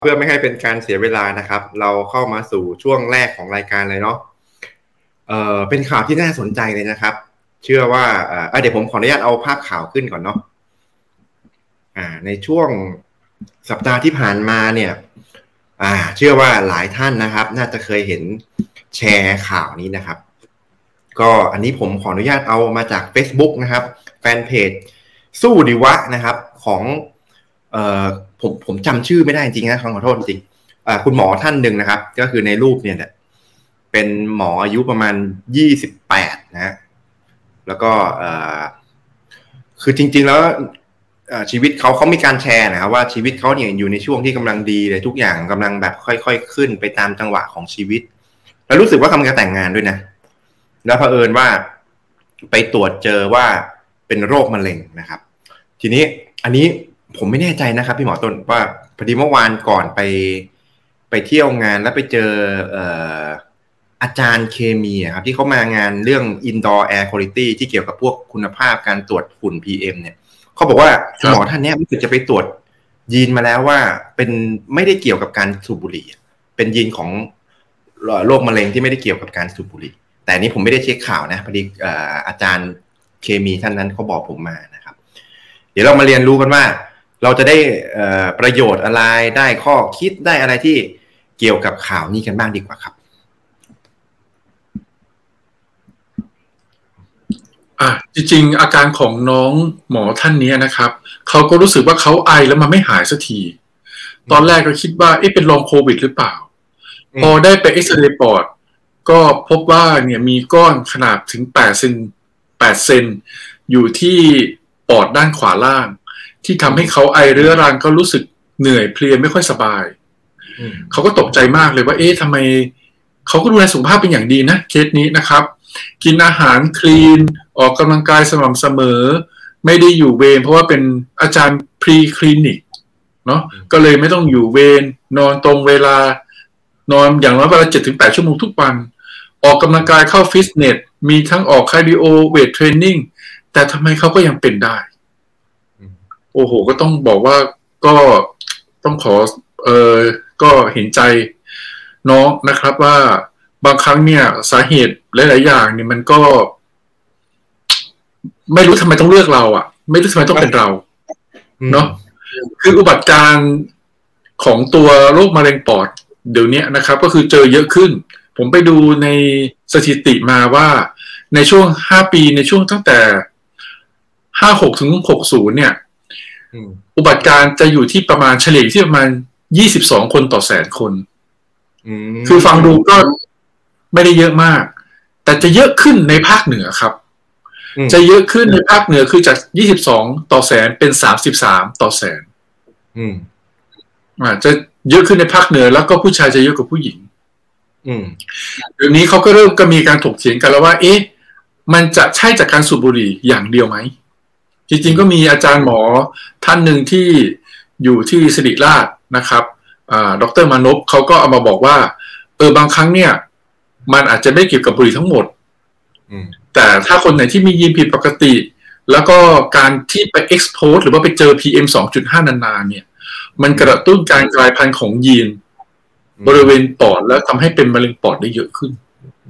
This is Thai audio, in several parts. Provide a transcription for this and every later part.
เพื่อไม่ให้เป็นการเสียเวลานะครับเราเข้ามาสู่ช่วงแรกของรายการเลยเนาะเป็นข่าวที่น่าสนใจเลยนะครับเชื่อว่าเดี๋ยวผมขออนุญาตเอาภาพข่าวขึ้นก่อนเนาะในช่วงสัปดาห์ที่ผ่านมาเนี่ยเชื่อว่าหลายท่านนะครับน่าจะเคยเห็นแชร์ข่าวนี้นะครับก็อันนี้ผมขออนุญาตเอามาจาก Facebook นะครับแฟนเพจสู้ดีวะนะครับของผมจำชื่อไม่ได้จริงนะขอโทษจริงคุณหมอท่านหนึ่งนะครับก็คือในรูปเนี่ยเป็นหมออายุประมาณ28นะฮะแล้วก็คือจริงๆแล้วชีวิตเขามีการแชร์นะครับว่าชีวิตเขาเนี่ยอยู่ในช่วงที่กำลังดีเลยทุกอย่างกำลังแบบค่อยๆขึ้นไปตามจังหวะของชีวิตแล้วรู้สึกว่ากำลังจะแต่งงานด้วยนะแล้วเผอิญว่าไปตรวจเจอว่าเป็นโรคมะเร็งนะครับทีนี้อันนี้ผมไม่แน่ใจนะครับพี่หมอต้นว่าพอดีเมื่อวานก่อนไปเที่ยวงานแล้วไปเจออาจารย์เคมีครับที่เขามางานเรื่อง indoor air quality ที่เกี่ยวกับพวกคุณภาพการตรวจฝุ่น PM เนี่ยเขาบอกว่าหมอท่านนี้รู้สึกจะไปตรวจยีนมาแล้วว่าเป็นไม่ได้เกี่ยวกับการสูบบุหรี่เป็นยีนของโรคมะเร็งที่ไม่ได้เกี่ยวกับการสูบบุหรี่แต่นี้ผมไม่ได้เช็คข่าวนะพอดีอาจารย์เคมีท่านนั้นเขาบอกผมมานะครับเดี๋ยวเรามาเรียนรู้กันว่าเราจะได้ประโยชน์อะไรได้ข้อคิดได้อะไรที่เกี่ยวกับข่าวนี้กันบ้างดีกว่าครับจริงๆอาการของน้องหมอท่านนี้นะครับเขาก็รู้สึกว่าเขาไอแล้วมันไม่หายสักทีตอนแรกก็คิดว่าเป็นลองโควิดหรือเปล่าพอได้ไปเอ็กซเรย์ปอดก็พบว่าเนี่ยมีก้อนขนาดถึง8 เซนอยู่ที่ปอดด้านขวาล่างที่ทำให้เขาไอเรื้อรังก็รู้สึกเหนื่อยเพลียไม่ค่อยสบายเขาก็ตกใจมากเลยว่าทำไมเขาก็ดูแลสุขภาพเป็นอย่างดีนะเคสนี้นะครับกินอาหารคลีนออกกำลังกายสม่ำเสมอไม่ได้อยู่เวรเพราะว่าเป็นอาจารย์พรีคลินิกเนาะก็เลยไม่ต้องอยู่เวรนอนตรงเวลานอนอย่างน้อยวันละ 7-8 ชั่วโมงทุกวันออกกำลังกายเข้าฟิตเนสมีทั้งออกคาร์ดิโอเวทเทรนนิ่งแต่ทำไมเขาก็ยังเป็นได้โอ้โหก็ต้องบอกว่าก็ต้องขอก็เห็นใจน้องนะครับว่าบางครั้งเนี่ยสาเหตุหลายๆอย่างเนี่ยมันก็ไม่รู้ทำไมต้องเลือกเราไม่รู้ทำไมต้องเป็นเราเนาะคืออุบัติการของตัวโรคมะเร็งปอดเดี๋ยวนี้นะครับก็คือเจอเยอะขึ้นผมไปดูในสถิติมาว่าในช่วง5 ปีในช่วงตั้งแต่56 ถึง 60เนี่ยอุบัติการจะอยู่ที่ประมาณเฉลี่ยที่ประมาณ22 คนต่อแสนคนคือฟังดูก็ไม่ได้เยอะมากแต่จะเยอะขึ้นในภาคเหนือครับจะเยอะขึ้นในภาคเหนือคือจาก22 ต่อแสนเป็น33 ต่อแสนจะเยอะขึ้นในภาคเหนือแล้วก็ผู้ชายจะเยอะกว่าผู้หญิงเดี๋ยวนี้เขาก็เริ่มก็มีการถกเถียงกันแล้วว่ามันจะใช่จากการสูบบุหรี่อย่างเดียวไหมจริงๆก็มีอาจารย์หมอท่านหนึ่งที่อยู่ที่ศิริราชนะครับดร.มานพเขาก็เอามาบอกว่าบางครั้งเนี่ยมันอาจจะไม่เกี่ยวกับบุหรี่ทั้งหมดแต่ถ้าคนไหนที่มียีนผิดปกติแล้วก็การที่ไป expose หรือว่าไปเจอ PM 2.5 นานๆเนี่ยมันกระตุ้นการกลายพันธุ์ของยีนบริเวณปอดแล้วทำให้เป็นมะเร็งปอดได้เยอะขึ้น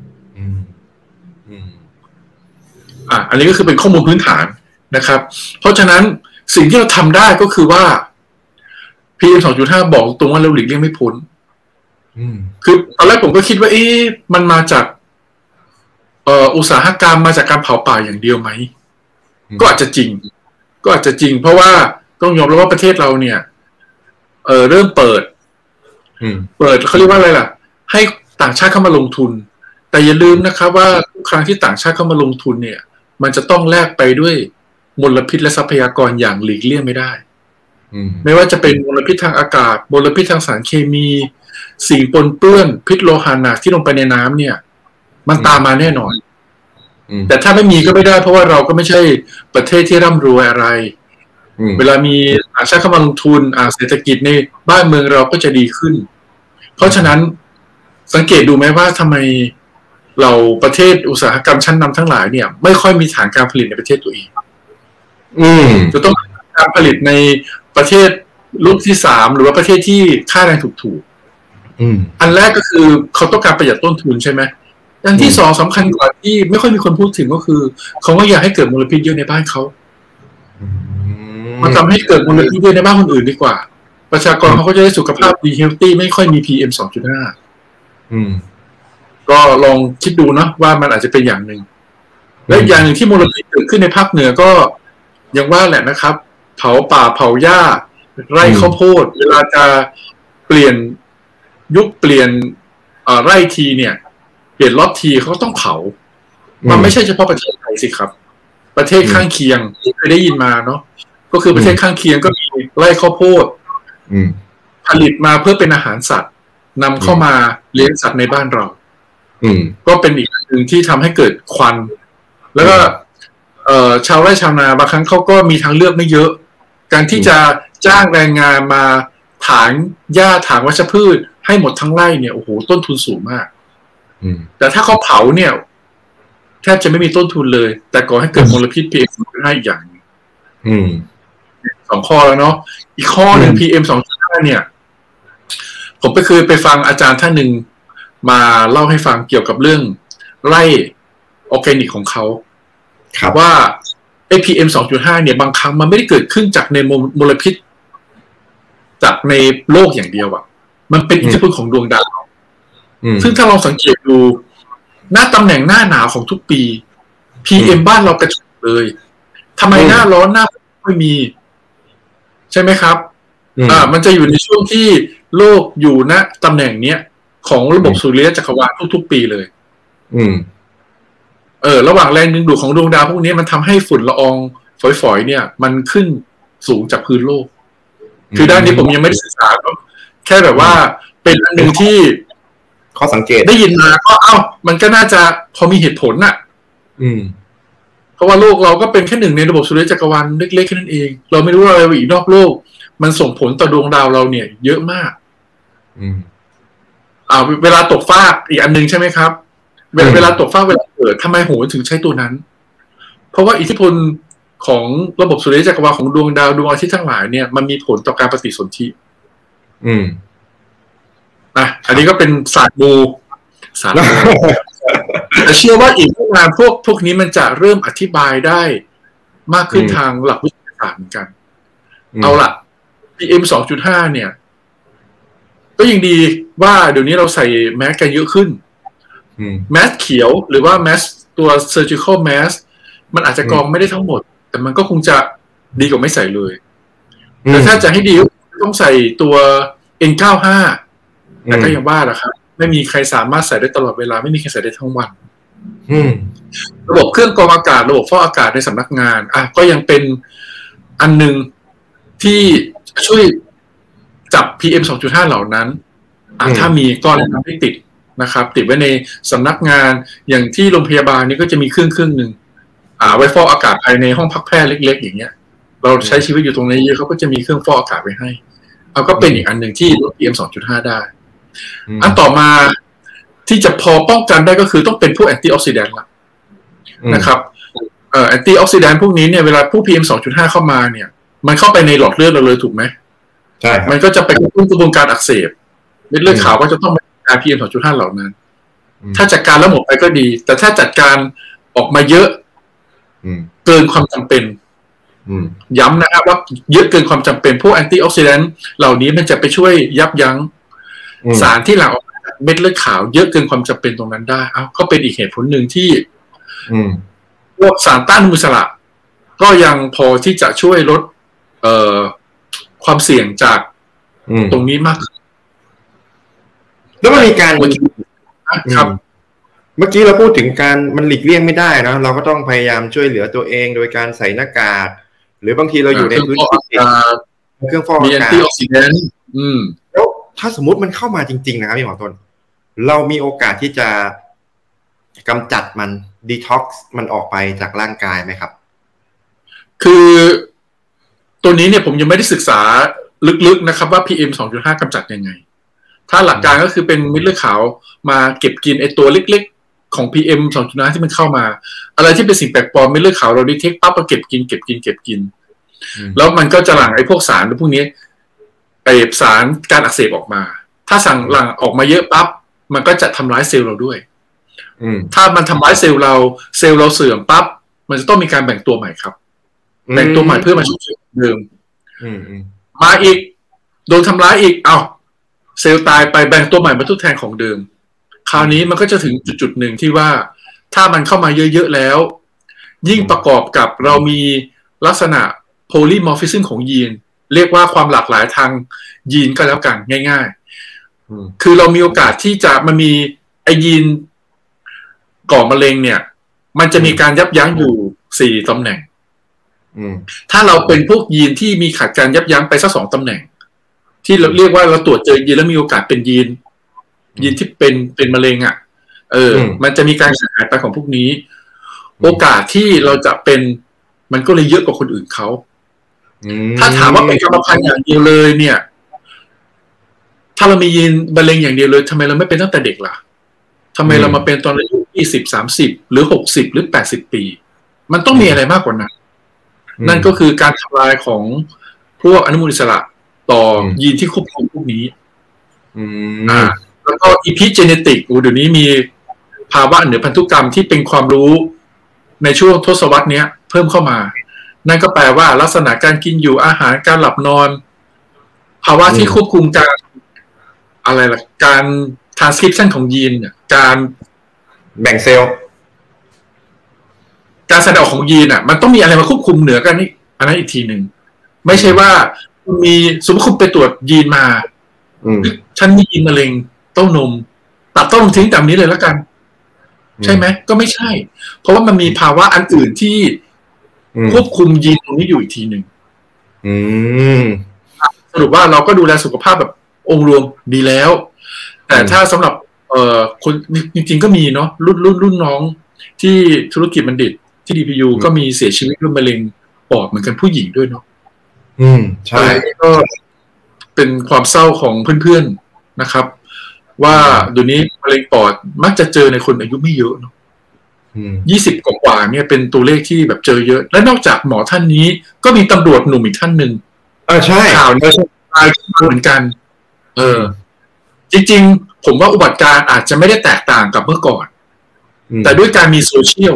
อันนี้ก็คือเป็นข้อมูลพื้นฐานนะครับเพราะฉะนั้นสิ่งที่เราทำได้ก็คือว่า PM 2.5 บอกตรงว่าเราหลีกเลี่ยงไม่พ้นคือตอนแรกผมก็คิดว่ามันมาจากอุตสาหกรรมมาจากการเผาป่าอย่างเดียวไหมก็อาจจะจริงเพราะว่าต้องยอมรับว่าประเทศเราเนี่ยเริ่มเปิดเขาเรียกว่าอะไรล่ะให้ต่างชาติเข้ามาลงทุนแต่อย่าลืมนะครับว่าทุกครั้งที่ต่างชาติเข้ามาลงทุนเนี่ยมันจะต้องแลกไปด้วยมลพิษและทรัพยากรอย่างหลีกเลี่ยงไม่ได้ไม่ว่าจะเป็นมลพิษทางอากาศมลพิษทางสารเคมีสิ่งปนเปื้อนพิษโลหะหนักที่ลงไปในน้ำเนี่ยมันตามมาแน่นอนแต่ถ้าไม่มีก็ไม่ได้เพราะว่าเราก็ไม่ใช่ประเทศที่ร่ำรวยอะไรเวลามีต่างชาติเข้ามาลงทุนเศรษฐกิจในบ้านเมืองเราก็จะดีขึ้นเพราะฉะนั้นสังเกตดูไหมว่าทำไมเราประเทศอุตสาหกรรมชั้นนำทั้งหลายเนี่ยไม่ค่อยมีฐานการผลิตในประเทศตัวเองจะต้องการผลิตในประเทศโลกที่3หรือว่าประเทศที่ค่าแรงถูกๆอันแรกก็คือเขาต้องการประหยัดต้นทุนใช่ไหมอันที่2สำคัญกว่าที่ไม่ค่อยมีคนพูดถึงก็คือเขาไม่อยากให้เกิดมลพิษเยอะในบ้านเขามันทำให้เกิดมลพิษเยอะในบ้านคนอื่นดีกว่าประชากรเขาก็จะได้สุขภาพดีเฮลตี้ไม่ค่อยมี PM 2.5ก็ลองคิดดูเนาะว่ามันอาจจะเป็นอย่างหนึ่งและอย่างหนึ่งที่มลพิษเกิดขึ้นในภาคเหนือก็อย่างว่าแหละนะครับเผาป่าเผาหญ้าไร่ข้าวโพดเวลาจะเปลี่ยนยุคเปลี่ยนไร่ทีเนี่ยเปลี่ยนล็อตทีเขาต้องเผามันไม่ใช่เฉพาะประเทศไทยสิครับประเทศข้างเคียงที่เคยได้ยินมาเนาะก็คือประเทศข้างเคียงก็มีไร่ข้าวโพดผลิตมาเพื่อเป็นอาหารสัตว์นำเข้ามาเลี้ยงสัตว์ในบ้านเราก็เป็นอีกหนึ่งที่ทำให้เกิดควันแล้วก็ชาวไร่ชาวนาบางครั้งเขาก็มีทางเลือกไม่เยอะการที่จะจ้างแรงงานมาถางหญ้าถางวัชพืชให้หมดทั้งไร่เนี่ยโอ้โหต้นทุนสูงมากแต่ถ้าเขาเผาเนี่ยแทบจะไม่มีต้นทุนเลยแต่ก่อให้เกิดมลพิษ PM 2.5อีกอย่าง2 ข้อแล้วเนาะอีกข้อหนึ่ง PM 2.5เนี่ยผมเคยไปฟังอาจารย์ท่านหนึ่งมาเล่าให้ฟังเกี่ยวกับเรื่องไร่ออร์แกนิกของเขาว่าPM 2.5เนี่ยบางครั้งมันไม่ได้เกิดขึ้นจากในมลพิษจากในโลกอย่างเดียวอ่ะมันเป็นอิทธิพลของดวงดาวซึ่งถ้าเราสังเกตดูหน้าตำแหน่งหน้าหนาวของทุกปี PM บ้านเรากระจุกเลยทำไมหน้าร้อนหน้าฝนไม่มีใช่ไหมครับมันจะอยู่ในช่วงที่โลกอยู่ณตำแหน่งเนี้ยของระบบสุริยะจักรวาลทุกๆปีเลยระหว่างแรงดึงดูดของดวงดาวพวกนี้มันทำให้ฝุ่นละอองฝอยๆเนี่ยมันขึ้นสูงจากพื้นโลกคือด้านนี้ผมยังไม่ได้ศึกษาแค่แบบว่าเป็นอันหนึ่งที่ข้อสังเกตได้ยินมาก็มันก็น่าจะพอมีเหตุผลน่ะเพราะว่าโลกเราก็เป็นแค่หนึ่งในระบบสุริยะจักรวาลเล็กๆแค่นั้นเองเราไม่รู้อะไรอีกนอกโลกมันส่งผลต่อดวงดาวเราเนี่ยเยอะมากเวลาตกฟากอีกอันนึงใช่ไหมครับเวลาตกฟากเวลาเกิดทำไมโหถึงใช้ตัวนั้นเพราะว่าอิทธิพลของระบบสุริยะจักรวาลของดวงดาวดวงอาทิตย์ทั้งหลายเนี่ยมันมีผลต่อการปฏิสนธิอันนี้ก็เป็นศาสตร์มูแต่เชื่อว่าอีกไม่นานพวกนี้มันจะเริ่มอธิบายได้มากขึ้นทางหลักวิทยาศาสตร์เหมือนกันเอาล่ะ PM 2.5 เนี่ยก็ยังดีว่าเดี๋ยวนี้เราใส่แมสกันเยอะขึ้นแมสเขียวหรือว่าแมสตัว surgical mask มันอาจจะกรองไม่ได้ทั้งหมดแต่มันก็คงจะดีกว่าไม่ใส่เลยแต่ถ้าจะให้ดีต้องใส่ตัว N95 แต่ก็ยังว่าแหละครับไม่มีใครสามารถใส่ได้ตลอดเวลาไม่มีใครใส่ได้ทั้งวันระบบเครื่องกรองอากาศระบบฟอกอากาศในสำนักงานก็ยังเป็นอันหนึ่งที่ช่วยจับ PM 2.5 เหล่านั้นถ้ามีก็แนะนำให้ติดนะครับติดไว้ในสำนักงานอย่างที่โรงพยาบาลนี้ก็จะมีเครื่องหนึ่งไว้ฟอกอากาศภายในห้องพักแพทย์เล็กๆอย่างเงี้ยเราใช้ชีวิตอยู่ตรงนี้เยอะเขาก็จะมีเครื่องฟอกอากาศไว้ให้ก็เป็นอีกอันหนึ่งที่ลด PM 2.5 ได้อันต่อมาที่จะพอป้องกันได้ก็คือต้องเป็นพวกแอนตี้ออกซิแดนต์ละนะครับแอนตี้ออกซิแดนต์พวกนี้เนี่ยเวลาพวก PM 2.5 เข้ามาเนี่ยมันเข้าไปในหลอดเลือดเราเลยถูกไหมใช่มันก็จะไปกระตุ้นกระบวนการอักเสบเม็ดเลือดขาวก็จะต้องจัดการ PM 2.5 เหล่านั้นถ้าจัดการแล้วหมดไปก็ดีแต่ถ้าจัดการออกมาเยอะเกินความจำเป็นย้ำนะครับว่าเยอะเกินความจำเป็นพวกแอนตี้ออกซิแดนต์เหล่านี้มันจะไปช่วยยับยั้งสารที่หลั่งออกมาเม็ดเลือดขาวเยอะเกินความจำเป็นตรงนั้นได้ก็เป็นอีกเหตุผลหนึ่งที่พวกสารต้านอนุมูลอิสระก็ยังพอที่จะช่วยลดความเสี่ยงจากตรงนี้มากแล้วมันมีการครับเมื่อกี้เราพูดถึงการมันหลีกเลี่ยงไม่ได้นะเราก็ต้องพยายามช่วยเหลือตัวเองโดยการใส่หน้ากากหรือบางทีเราอยู่ในพื้นที่เครื่องฟอกอากาศมีแอนตี้ออกซิแดนต์แล้วถ้าสมมติมันเข้ามาจริงๆนะครับพี่หมอต้นเรามีโอกาสที่จะกำจัดมันดีท็อกซ์มันออกไปจากร่างกายไหมครับคือตัวนี้เนี่ยผมยังไม่ได้ศึกษาลึกๆนะครับว่า PM 2.5 กำจัดยังไงถ้าหลักการก็คือเป็นเม็ดเลือดขาวมาเก็บกินไอตัวเล็กๆของ PM 2.5 ที่มันเข้ามาอะไรที่เป็นสิ่งแปลกปลอมเม็ดเลือดขาวเราดีเทคปั๊บมาเก็บกินแล้วมันก็จะหลั่งไอพวกสารพวกนี้สารการอักเสบออกมาถ้าสั่งหลั่งออกมาเยอะปั๊บมันก็จะทำร้ายเซลล์เราด้วยถ้ามันทำร้ายเซลล์เราเสื่อมปั๊บมันจะต้องมีการแบ่งตัวใหม่ครับแบ่งตัวใหม่เพื่อมาชดเชยเดิมมาอีกโดนทำร้ายอีกเอาเซลล์ตายไปแบ่งตัวใหม่มาทดแทนของเดิมคราวนี้มันก็จะถึงจุดหนึ่งที่ว่าถ้ามันเข้ามาเยอะๆแล้วยิ่งประกอบกับเรามีลักษณะโพลีมอร์ฟิซึมของยีนเรียกว่าความหลากหลายทางยีนก็แล้วกันง่ายๆคือเรามีโอกาสที่จะมันมีไอยีนก่อมะเร็งเนี่ยมันจะมีการยับยั้งอยู่4ตำแหน่งถ้าเราเป็นพวกยีนที่มีขาดการยับยั้งไปสัก2ตำแหน่งที่เราเรียกว่าเราตรวจเจอยีนแล้วมีโอกาสเป็นยีนที่เป็นมะเร็งอ่ะมันจะมีการหายไปของพวกนี้โอกาสที่เราจะเป็นมันก็เลยเยอะกว่าคนอื่นเขาถ้าถามว่าเป็นกรรมพันธุ์อย่างเดียวเลยเนี่ยถ้าเรามียีนมะเร็งอย่างเดียวเลยทำไมเราไม่เป็นตั้งแต่เด็กล่ะทำไมเรามาเป็นตอนอายุ20-30หรือ60หรือ80ปีมันต้องมีอะไรมากกว่านั้นนั่นก็คือการทำลายของพวกอนุมูลอิสระต่อยีนที่ควบคุมพวกนี้แล้วก็อีพิเจเนติกเดี๋ยวนี้มีภาวะเหนือพันธุกรรมที่เป็นความรู้ในช่วงทศวรรษนี้เพิ่มเข้ามานั่นก็แปลว่าลักษณะการกินอยู่อาหารการหลับนอนภาวะที่ควบคุมการอะไรล่ะการทรานสคริปชันของยีนการแบ่งเซลล์การแสดงออกของยีนมันต้องมีอะไรมาควบคุมเหนือกันนี่อันนั้นอีกทีหนึ่งไม่ใช่ว่ามีสมมติคุณไปตรวจยีนมาฉันมียีนมะเร็งเต้านมตัดเต้านมทิ้งแบบนี้เลยแล้วกันใช่ไหมก็ไม่ใช่เพราะว่ามันมีภาวะอันอื่นที่ควบคุมยีนตรงนี้อยู่อีกทีหนึ่งสรุปว่าเราก็ดูแลสุขภาพแบบองค์รวมดีแล้วแต่ถ้าสำหรับคนจริงๆก็มีเนาะรุ่นน้องที่ธุรกิจบัณฑิตที่ DPU ก็มีเสียชีวิตด้วยมะเร็งปอดเหมือนกันผู้หญิงด้วยเนาะใช่ก็เป็นความเศร้าของเพื่อนๆนะครับว่าเดี๋ยวนี้มะเร็งปอดมักจะเจอในคนอายุไม่เยอะเนาะ20 กว่าเนี่ยเป็นตัวเลขที่แบบเจอเยอะและนอกจากหมอท่านนี้ก็มีตำรวจหนุ่มอีกท่านหนึ่งใช่ข่าวนี้ตายเหมือนกันจริงๆผมว่าอุบัติการอาจจะไม่ได้แตกต่างกับเมื่อก่อนแต่ด้วยการมีโซเชียล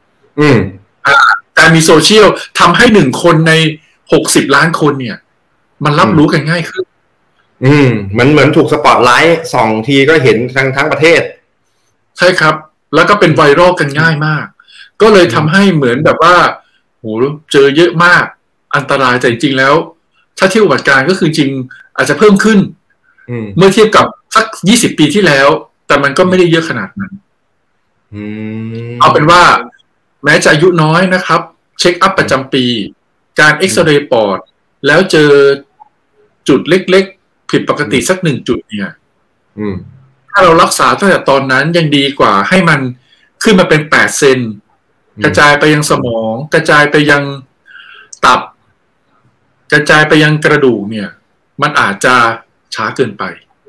การมีโซเชียลทำให้1 คนใน60 ล้านคนเนี่ยมันรับรู้กันง่ายขึ้นมันเหมือนถูกสปอตไลท์ส่องทีก็เห็นทั้งประเทศใช่ครับแล้วก็เป็นไวรัลกันง่ายมากก็เลยทำให้เหมือนแบบว่าโหเจอเยอะมากอันตรายแต่จริงๆแล้วถ้าเทียบอุบัติการก็คือจริงอาจจะเพิ่มขึ้นเมื่อเทียบกับสัก20 ปีที่แล้วแต่มันก็ไม่ได้เยอะขนาดนั้นเอาเป็นว่าแม้จะอายุน้อยนะครับเช็คอัพประจำปีการเอ็กซเรย์ปอดแล้วเจอจุดเล็กๆผิดปกติสัก1 จุดเนี่ยถ้าเรารักษาตั้งแต่ตอนนั้นยังดีกว่าให้มันขึ้นมาเป็น8 เซนกระจายไปยังสมองกระจายไปยังตับกระจายไปยังกระดูกเนี่ยมันอาจจะช้าเกินไป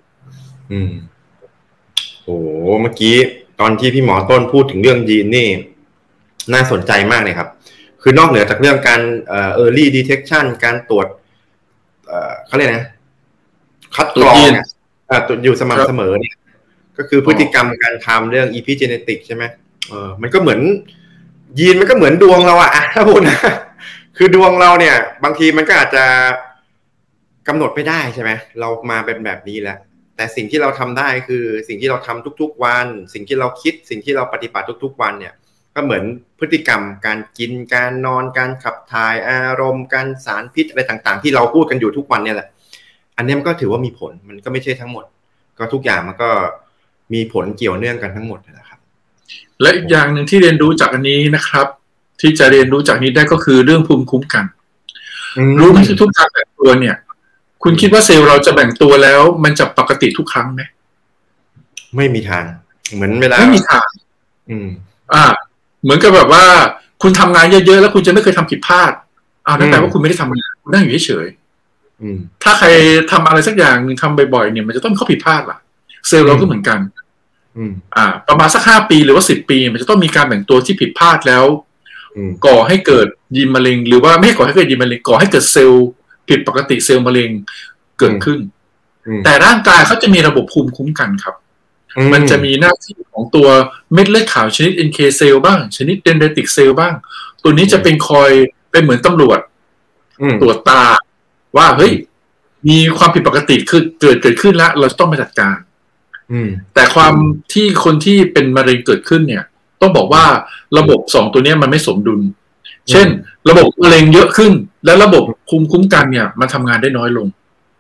โอ้เมื่อกี้ตอนที่พี่หมอต้นพูดถึงเรื่องยีนนี่น่าสนใจมากเลยครับคือนอกเหนือจากเรื่องการearly detection การตรวจเขาเรียกนะคัดกรองตรวจอยู่สม่ำเสมอเนี่ยก็คือพฤติกรรมการทำเรื่อง epigenetic ใช่ไหมมันก็เหมือนยีนมันก็เหมือนดวงเราถ้าพูดนะคือดวงเราเนี่ยบางทีมันก็อาจจะกำหนดไม่ได้ใช่ไหมเรามาเป็นแบบนี้แล้วแต่สิ่งที่เราทำได้คือสิ่งที่เราทำทุกๆวันสิ่งที่เราคิดสิ่งที่เราปฏิบัติทุกๆวันเนี่ยก็เหมือนพฤติกรรมการกินการนอนการขับถ่ายอารมณ์การสารพิษอะไรต่างๆที่เราพูดกันอยู่ทุกวันเนี่ยแหละอันนี้มันก็ถือว่ามีผลมันก็ไม่ใช่ทั้งหมดก็ทุกอย่างมันก็มีผลเกี่ยวเนื่องกันทั้งหมดนะครับและอีกอย่างหนึ่งที่เรียนรู้จากอันนี้นะครับที่จะเรียนรู้จากนี้ได้ก็คือเรื่องภูมิคุ้มกันรู้ไหมทุกการแบ่งตัวเนี่ยคุณคิดว่าเซลล์เราจะแบ่งตัวแล้วมันจะปกติทุกครั้งไหมไม่มีทางเหมือนเวลาไม่มีทางเหมือนกับแบบว่าคุณทำงานเยอะๆแล้วคุณจะไม่เคยทำผิดพลาดนั่นแปลว่าคุณไม่ได้ทำงานคุณนั่งอยู่เฉยๆถ้าใครทำอะไรสักอย่างนึงทำบ่อยๆเนี่ยมันจะต้องมีข้อผิดพลาดล่ะเซลล์เราก็เหมือนกันประมาณสัก5 ปีหรือว่า10 ปีมันจะต้องมีการแบ่งตัวที่ผิดพลาดแล้วก่อให้เกิดยีนมะเร็งหรือว่าไม่ก่อให้เกิดยีนมะเร็งก่อให้เกิดเซลล์ผิดปกติเซลล์มะเร็งเกิดขึ้นแต่ร่างกายเขาจะมีระบบภูมิคุ้มกันครับมันจะมีหน้าที่ของตัวเม็ดเลือดขาวชนิด NK เซลล์บ้างชนิด dendritic เซลล์บ้างตัวนี้จะเป็นคอยเป็นเหมือนตำรวจตรวจตาว่าเฮ้ยมีความผิดปกติคือเกิดขึ้นแล้วเราต้องมาจัดการแต่ความที่คนที่เป็นมะเร็งเกิดขึ้นเนี่ยต้องบอกว่าระบบ2ตัวนี้มันไม่สมดุลเช่นระบบมะเร็งเยอะขึ้นและระบบภูมิคุ้มกันเนี่ยมันทำงานได้น้อยลง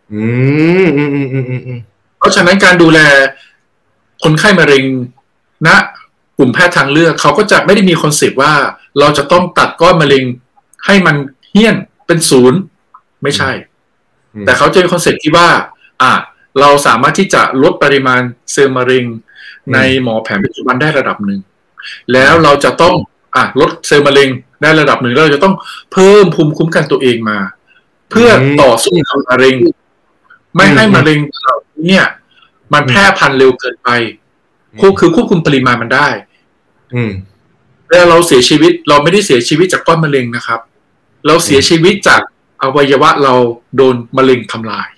เพราะฉะนั้นการดูแลคนไข้มะเร็งณกลุ่มแพทย์ทางเลือกเขาก็จะไม่ได้มีคอนเซปต์ว่าเราจะต้องตัดก้อนมะเร็งให้มันเหี้ยนเป็นศูนย์ไม่ใช่แต่เขาจะมีคอนเซปต์ที่ว่าเราสามารถที่จะลดปริมาณเซลล์มะเร็งในหมอแผนปัจจุบันได้ระดับหนึ่งแล้วเราจะต้องลดเซลล์มะเร็งได้ระดับหนึ่งแล้วเราจะต้องเพิ่มภูมิคุ้มกันตัวเองมาเพื่อต่อสู้กับมะเร็งไม่ให้มะเร็งเนี่ยมันแพร่พันธุ์เร็วเกินไปคือควบคุมปริมาณมันได้แล้วเราเสียชีวิตเราไม่ได้เสียชีวิตจากก้อนมะเร็งนะครับเราเสียชีวิตจากอวัยวะเราโดนมะเร็งทำลาย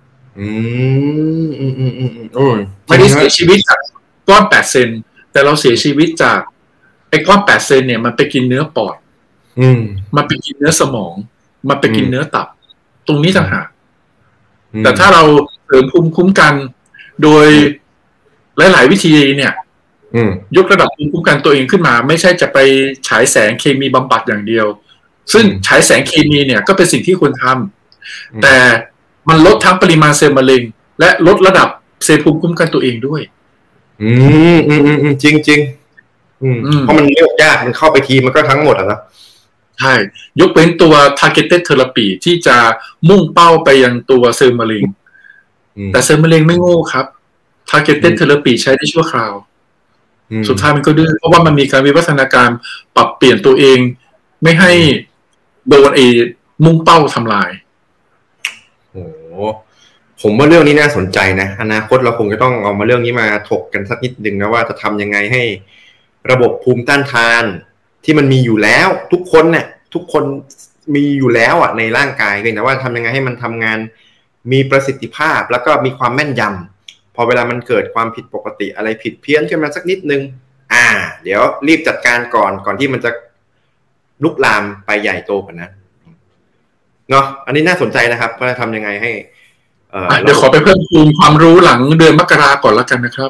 ไม่ได้เสียชีวิตจากก้อน8 เซนแต่เราเสียชีวิตจากไอ้ก้อน8 เซนเนี่ยมันไปกินเนื้อปอดมันไปกินเนื้อสมองมันไปกินเนื้อตับตรงนี้ต่างหากแต่ถ้าเราเสริมภูมิคุ้มกันโดยหลายๆวิธีเนี่ยยกระดับภูมิคุ้มกันตัวเองขึ้นมาไม่ใช่จะไปฉายแสงเคมีบำบัดอย่างเดียวซึ่งฉายแสงเคมีเนี่ยก็เป็นสิ่งที่ควรทำแต่มันลดทั้งปริมาณเซลล์มะเร็งและลดระดับเซลล์ภูมิคุ้มกันตัวเองด้วยจริงจริงเพราะมันเลือกยากมันเข้าไปทีมันก็ทั้งหมดนะใช่ยกเว้นตัว targeted therapy ที่จะมุ่งเป้าไปยังตัวเซลล์มะเร็งแต่เซลล์มะเร็งไม่โง่ครับ targeted therapy ใช้ได้ชั่วคราวสุดท้ายมันก็ดื้อเพราะว่ามันมีการวิวัฒนาการปรับเปลี่ยนตัวเองไม่ให้โดนมุ่งเป้าทำลายโอ้ผมว่าเรื่องนี้น่าสนใจนะอนาคตเราคงจะต้องเอามาเรื่องนี้มาถกกันสักนิดนึงนะว่าจะทำยังไงให้ระบบภูมิต้านทานที่มันมีอยู่แล้วทุกคนมีอยู่แล้วในร่างกายเพียงแต่ว่าทำยังไงให้มันทำงานมีประสิทธิภาพแล้วก็มีความแม่นยำพอเวลามันเกิดความผิดปกติอะไรผิดเพี้ยนขึ้นมาสักนิดนึงเดี๋ยวรีบจัดการก่อนที่มันจะลุกลามไปใหญ่โตกว่านั้นเนาะอันนี้น่าสนใจนะครับว่าทำยังไงให้เดี๋ยวขอไปเพิ่มภูมิความรู้หลังเดือนมกราก่อนแล้วกันนะครับ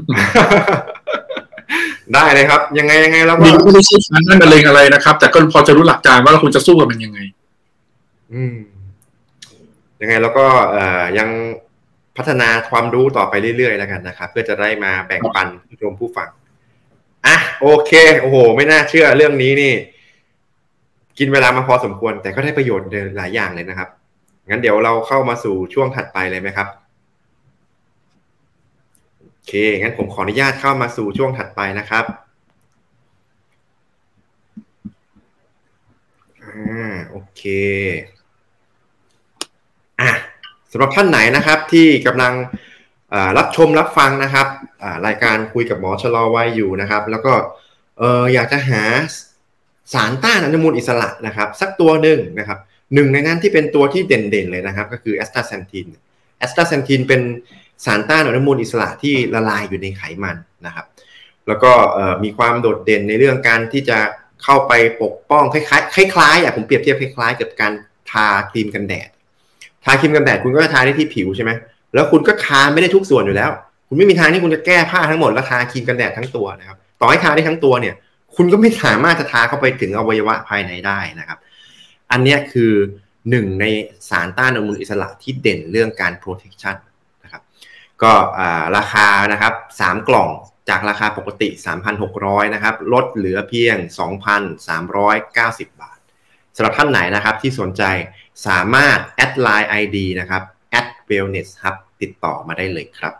ได้เลยครับยังไงแล้วก็ไม่ได้ชี้ชันนั่นมะเร็งอะไรนะครับแต่ก็พอจะรู้หลักการว่าเราควรจะสู้กับมันยังไงยังไงแล้วก็ยังพัฒนาความรู้ต่อไปเรื่อยๆแล้วกันนะครับเพื่อจะได้มาแบ่งปันผู้ชมผู้ฟังโอเคโอ้โหไม่น่าเชื่อเรื่องนี้นี่กินเวลามาพอสมควรแต่ก็ได้ประโยชน์หลายอย่างเลยนะครับงั้นเดี๋ยวเราเข้ามาสู่ช่วงถัดไปเลยไหมครับโอเคงั้นผมขออนุญาตเข้ามาสู่ช่วงถัดไปนะครับโอเคสำหรับท่านไหนนะครับที่กำลังรับชมรับฟังนะครับรายการคุยกับหมอชะลอวัยอยู่นะครับแล้วก็อยากจะหาสารต้านอนุมูลอิสระนะครับสักตัวหนึ่งนะครับหนึ่งในนั้นที่เป็นตัวที่เด่นๆเลยนะครับก็คือแอสตาเซนทินเป็นสารต้านอนุมูลอิสระที่ละลายอยู่ในไขมันนะครับแล้วก็มีความโดดเด่นในเรื่องการที่จะเข้าไปปกป้องคล้ายผมเปรียบเทียบคล้ายๆกับการทาครีมกันแดดคุณก็ทาได้ที่ผิวใช่ไหมแล้วคุณก็ทาไม่ได้ทุกส่วนอยู่แล้วคุณไม่มีทางที่คุณจะแก้ผ้าทั้งหมดแล้วทาครีมกันแดดทั้งตัวนะครับต่อให้ทาได้ทั้งตัวเนี่ยคุณก็ไม่สามารถจะทาเข้าไปถึงอวัยวะภายในได้นะครับอันนี้คือหนึ่งในสารต้านอนุมูลอิสระที่เด่นเรื่องการ protection นะครับก็ราคานะครับ3กล่องจากราคาปกติ 3,600 นะครับลดเหลือเพียง 2,390 บาทสำหรับท่านไหนนะครับที่สนใจสามารถแอดไลน์ ID นะครับ @wellnesshub ติดต่อมาได้เลยครับ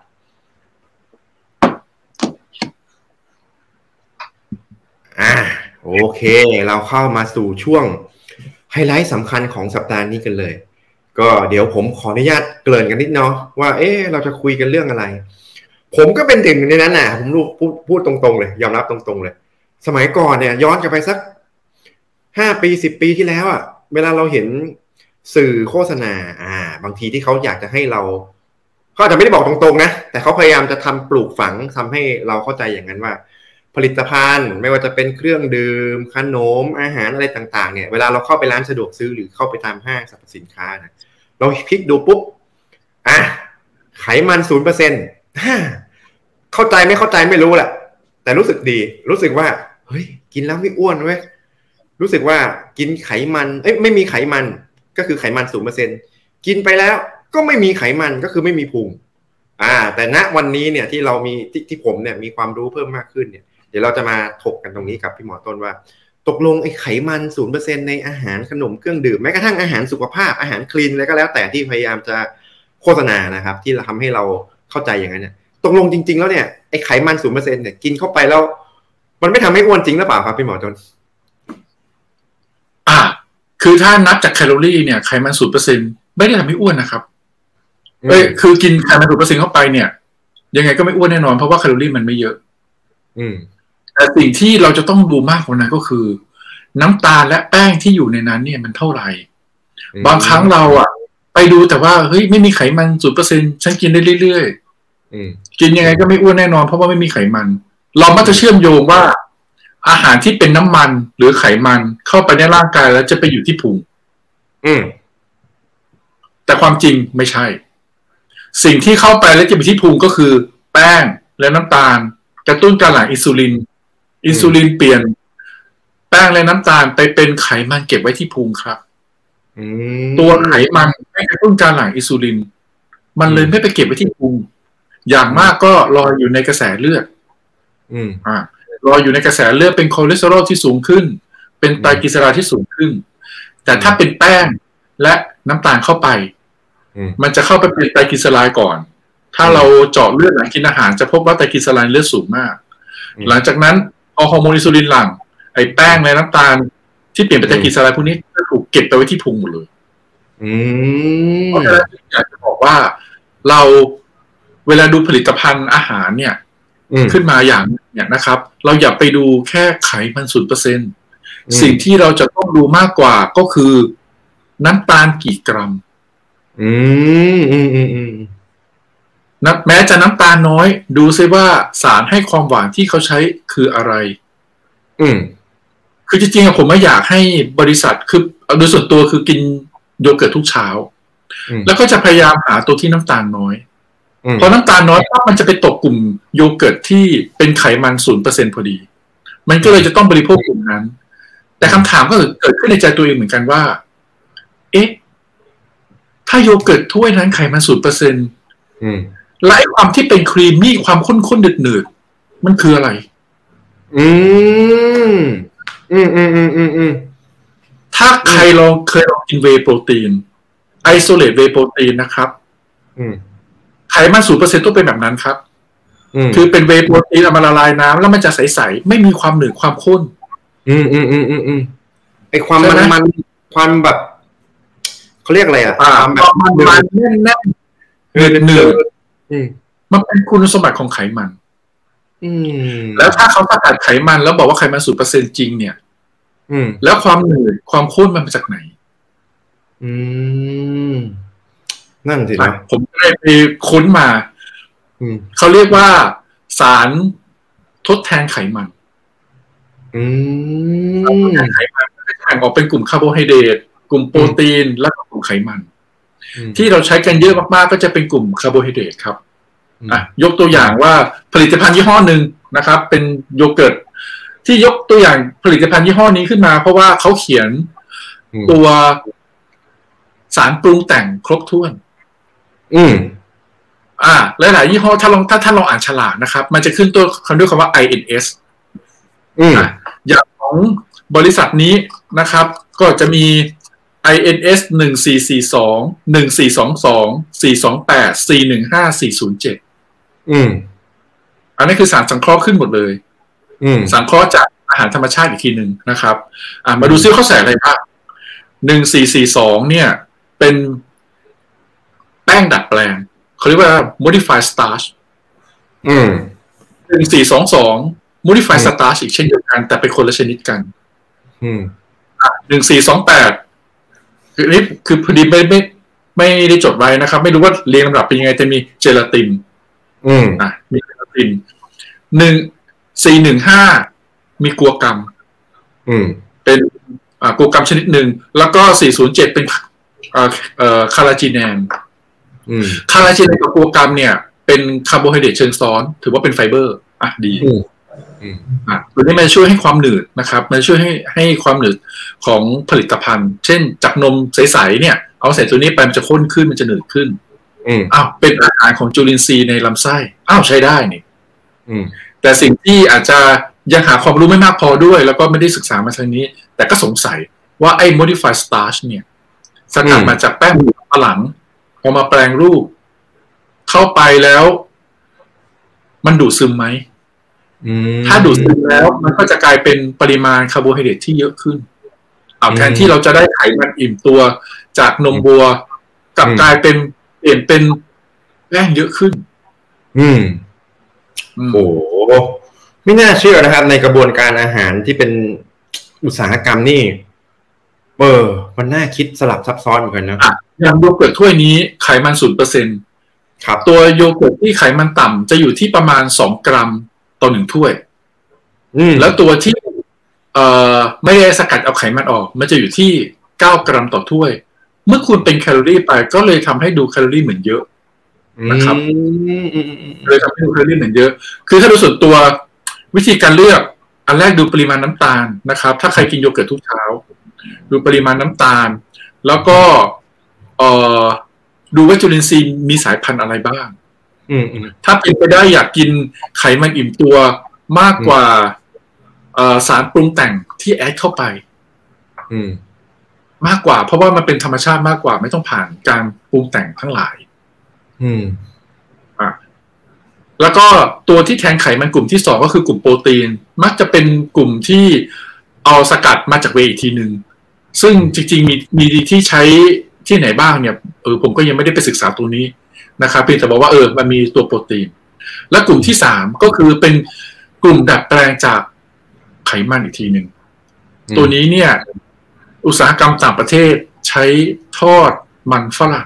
โอเคเราเข้ามาสู่ช่วงไฮไลท์สำคัญของสัปดาห์นี้กันเลยก็เดี๋ยวผมขออนุญาตเกริ่นกันนิดเนาะว่าเราจะคุยกันเรื่องอะไรผมก็เป็นหนึ่งในนั้นผมพูดตรงๆเลยยอมรับตรงๆเลยสมัยก่อนเนี่ยย้อนกลับไปสัก5 ปี10 ปีที่แล้วเวลาเราเห็นสื่อโฆษณาบางทีที่เขาอยากจะให้เราเขาอาจจะไม่ได้บอกตรงๆนะแต่เขาพยายามจะทำปลูกฝังทำให้เราเข้าใจอย่างนั้นว่าผลิตภัณฑ์ไม่ว่าจะเป็นเครื่องดื่มขนมอาหารอะไรต่างๆเนี่ยเวลาเราเข้าไปร้านสะดวกซื้อหรือเข้าไปตามห้างสรรพสินค้านะเราคลิกดูปุ๊บไขมัน 0% เข้าใจไม่เข้าใจไม่รู้แหละแต่รู้สึกดีรู้สึกว่าเฮ้ยกินแล้วไม่อ้วนเว้ยรู้สึกว่ากินไขมันไม่มีไขมันก็คือไขมัน 0% กินไปแล้วก็ไม่มีไขมันก็คือไม่มีพุงแต่ณวันนี้เนี่ยที่เรามีที่ผมเนี่ยมีความรู้เพิ่มมากขึ้นเนี่ยเดี๋ยวเราจะมาถกกันตรงนี้กับพี่หมอต้นว่าตกลงไอ้ไขมัน 0% ในอาหารขนมเครื่องดื่มแม้กระทั่งอาหารสุขภาพอาหารคลีนอะไรก็แล้วแต่ที่พยายามจะโฆษณานะครับที่ทำให้เราเข้าใจอย่างนั้นเนี่ยตกลงจริงๆแล้วเนี่ยไอ้ไขมัน 0% เนี่ยกินเข้าไปแล้วมันไม่ทำให้อ้วนจริงหรือเปล่าครับพี่หมอต้นคือถ้านับจากแคลอรี่เนี่ยไขมัน 0% ไม่ได้ทำให้อ้วนนะครับคือกินไขมัน 0% เข้าไปเนี่ยยังไงก็ไม่อ้วนแน่นอนเพราะว่าแคลอรี่มันไม่เยอะแต่สิ่งที่เราจะต้องดูมากกว่านั้นก็คือน้ำตาลและแป้งที่อยู่ในนั้นเนี่ยมันเท่าไหร่บางครั้งเราไปดูแต่ว่าเฮ้ยไม่มีไขมัน 0% ฉันกินได้เรื่อยๆกินยังไงก็ไม่อ้วนแน่นอนเพราะว่าไม่มีไขมันเรามักจะเชื่อมโยงว่าอาหารที่เป็นน้ำมันหรือไขมันเข้าไปในร่างกายแล้วจะไปอยู่ที่พุงแต่ความจริงไม่ใช่สิ่งที่เข้าไปแล้วจะไปที่พุงก็คือแป้งและน้ำตาลกระตุ้นการหลั่งอินซูลินเปลี่ยนแป้งและน้ำตาลไปเป็นไขมันเก็บไว้ที่พุงครับตัวไขมันไม่กระตุ้นการหลั่งอินซูลินมันเลยไม่ไปเก็บไว้ที่พุงอย่างมากก็ลอยอยู่ในกระแสเลือดลอยอยู่ในกระแสเลือดเป็นคอเลสเตอรอลที่สูงขึ้นเป็นไตรกลีเซอไรด์ที่สูงขึ้นแต่ถ้าเป็นแป้งและน้ำตาลเข้าไปมันจะเข้าไปเป็นไตรกลีเซอไรด์ก่อนถ้าเราเจาะเลือดหลังกินอาหารจะพบว่าไตรกลีเซอไรด์เลือดสูงมากหลังจากนั้นพอฮอร์โมนอินซูลินหลั่งไอ้แป้งและน้ำตาลที่เปลี่ยนเป็นไตรกลีเซอไรด์พวกนี้จะถูกเก็บไปไว้ที่พุงหมดเลยเพราะฉะนั้นอยากจะบอกว่าเราเวลาดูผลิตภัณฑ์อาหารเนี่ยขึ้นมาอย่างเนี่ยนะครับเราอย่าไปดูแค่ไขมัน 0% สิ่งที่เราจะต้องดูมากกว่าก็คือน้ำตาลกี่กรัมแม้จะน้ำตาลน้อยดูซิว่าสารให้ความหวานที่เขาใช้คืออะไรคือจริงๆผมไม่อยากให้บริษัทคือโดยส่วนตัวคือกินโยเกิร์ตทุกเช้าแล้วก็จะพยายามหาตัวที่น้ำตาลน้อยเพราะน้ำตาลน้อยปั๊บมันจะไปตกกลุ่มโยเกิร์ตที่เป็นไขมัน 0% พอดีมันก็เลยจะต้องบริโภคกลุ่มนั้นแต่คำถามก็เกิดขึ้นในใจตัวเองเหมือนกันว่าถ้าโยเกิร์ตถ้วยนั้นไขมัน 0% และความที่เป็นครีมมี่ความข้นๆหนืดๆมันคืออะไรถ้าใครเคยลองกินเวย์โปรตีนไอโซเลตเวย์โปรตีนนะครับไขมัน 0% ต้องเป็นแบบนั้นครับคือเป็นเวย์โปรตีนเอามาละลายน้ำแล้วมันจะใสๆไม่มีความหนืดความข้นไอความมันความแบบเขาเรียกอะไรความแบบมันแน่นๆเนืดมันเป็นคุณสมบัติของไขมันแล้วถ้าเขาสกัดไขมันแล้วบอกว่าไขมัน 0% จริงเนี่ยแล้วความหนืดความข้นมันมาจากไหนนั่นสินะผมได้ไปค้นมาเขาเรียกว่าสารทดแทนไขมันทดแทนไขมันจะแบ่งออกเป็นกลุ่มคาร์โบไฮเดรตกลุ่มโปรตีนและกลุ่มไขมันที่เราใช้กันเยอะมากๆก็จะเป็นกลุ่มคาร์โบไฮเดรตครับยกตัวอย่างว่าผลิตภัณฑ์ยี่ห้อหนึ่งนะครับเป็นโยเกิร์ตที่ยกตัวอย่างผลิตภัณฑ์ยี่ห้อนี้ขึ้นมาเพราะว่าเขาเขียนตัวสารปรุงแต่งครบถ้วนหลายๆยี่ห้อถ้าท่านลองอ่านฉลากนะครับมันจะขึ้นตัวด้วยคำว่า INS อย่างของบริษัทนี้นะครับก็จะมี INS 1442 1422 428 415 407อันนี้คือสารสังเคราะห์ขึ้นหมดเลยสังเคราะห์จากอาหารธรรมชาติอีกทีหนึ่งนะครับมาดูซิเขาใส่อะไรบ้าง1442เนี่ยเป็นแป้งดัดแปลงเขาเรียกว่า modified starch 1422 modified starch อีกเช่นเดียวกันแต่เป็นคนละชนิดกัน1428 นี่คือพอดีไม่ได้จดไว้นะครับไม่รู้ว่าเรียงลำดับเป็นยังไงแต่มีเจลาตินมีเจลาติน415มีกัวกัมเป็นกัวกัมชนิดหนึ่งแล้วก็407เป็นคาราจีแนนคาราจีแนนกับกัวกัมเนี่ยเป็นคาร์โบไฮเดรตเชิงซ้อนถือว่าเป็นไฟเบอร์ดีตัวนี้มันช่วยให้ความหนืดนะครับมันช่วยให้ความหนืดของผลิตภัณฑ์เช่นจากนมใสๆเนี่ยเอาใส่ตัวนี้ไปมันจะข้นขึ้นมันจะหนืดขึ้นเป็นอาหารของจุลินทรีย์ในลำไส้ใช้ได้นี่แต่สิ่งที่อาจจะยังหาความรู้ไม่มากพอด้วยแล้วก็ไม่ได้ศึกษามาทางนี้แต่ก็สงสัยว่าไอ้ modified starch เนี่ยสกัดมาจากแป้งมันฝรั่งพอมาแปลงรูปเข้าไปแล้วมันดูดซึมไหมถ้าดูดซึมแล้วมันก็จะกลายเป็นปริมาณคาร์โบไฮเดรตที่เยอะขึ้นแทนที่เราจะได้ไขมันอิ่มตัวจากนมวัวกลับกลายเป็นเปลี่ยนเป็นแป้งเยอะขึ้นโอ้ไม่น่าเชื่อนะครับในกระบวนการอาหารที่เป็นอุตสาหกรรมนี่มันน่าคิดสลับซับซ้อนเหมือนกันนะอย่างโยเกิร์ตถ้วยนี้ไขมัน 0% ครับตัวโยเกิร์ตที่ไขมันต่ำจะอยู่ที่ประมาณ2 กรัมต่อ1ถ้วยแล้วตัวที่ไม่ได้สกัดเอาไขมันออกมันจะอยู่ที่9 กรัมต่อถ้วยเมื่อคุณเป็นแคลอรี่ไปก็เลยทำให้ดูแคลอรี่เหมือนเยอะนะครับเลยทำให้ดูแคลอรี่เหมือนเยอะคือถ้าดูส่วนตัววิธีการเลือกอันแรกดูปริมาณน้ำตาลนะครับถ้าใครกินโยเกิร์ตทุกเช้าดูปริมาณน้ำตาลแล้วก็ดูว่าจุลินทรีย์มีสายพันธุ์อะไรบ้างถ้าเป็นไปได้อยากกินไขมันอิ่มตัวมากกว่าสารปรุงแต่งที่แอดเข้าไปมากกว่าเพราะว่ามันเป็นธรรมชาติมากกว่าไม่ต้องผ่านการปรุงแต่งทั้งหลายแล้วก็ตัวที่แทนไขมันกลุ่มที่2ก็คือกลุ่มโปรตีนมักจะเป็นกลุ่มที่เอาสกัดมาจากเวย์อีกทีนึงซึ่งจริงๆมีที่ใช้ที่ไหนบ้างเนี่ยผมก็ยังไม่ได้ไปศึกษาตัวนี้นะครับเพียงแต่บอกว่ามันมีตัวโปรตีนและกลุ่มที่3ก็คือเป็นกลุ่มดัดแปลงจากไขมันอีกทีนึงตัวนี้เนี่ยอุตสาหกรรมต่างประเทศใช้ทอดมันฝรั่ง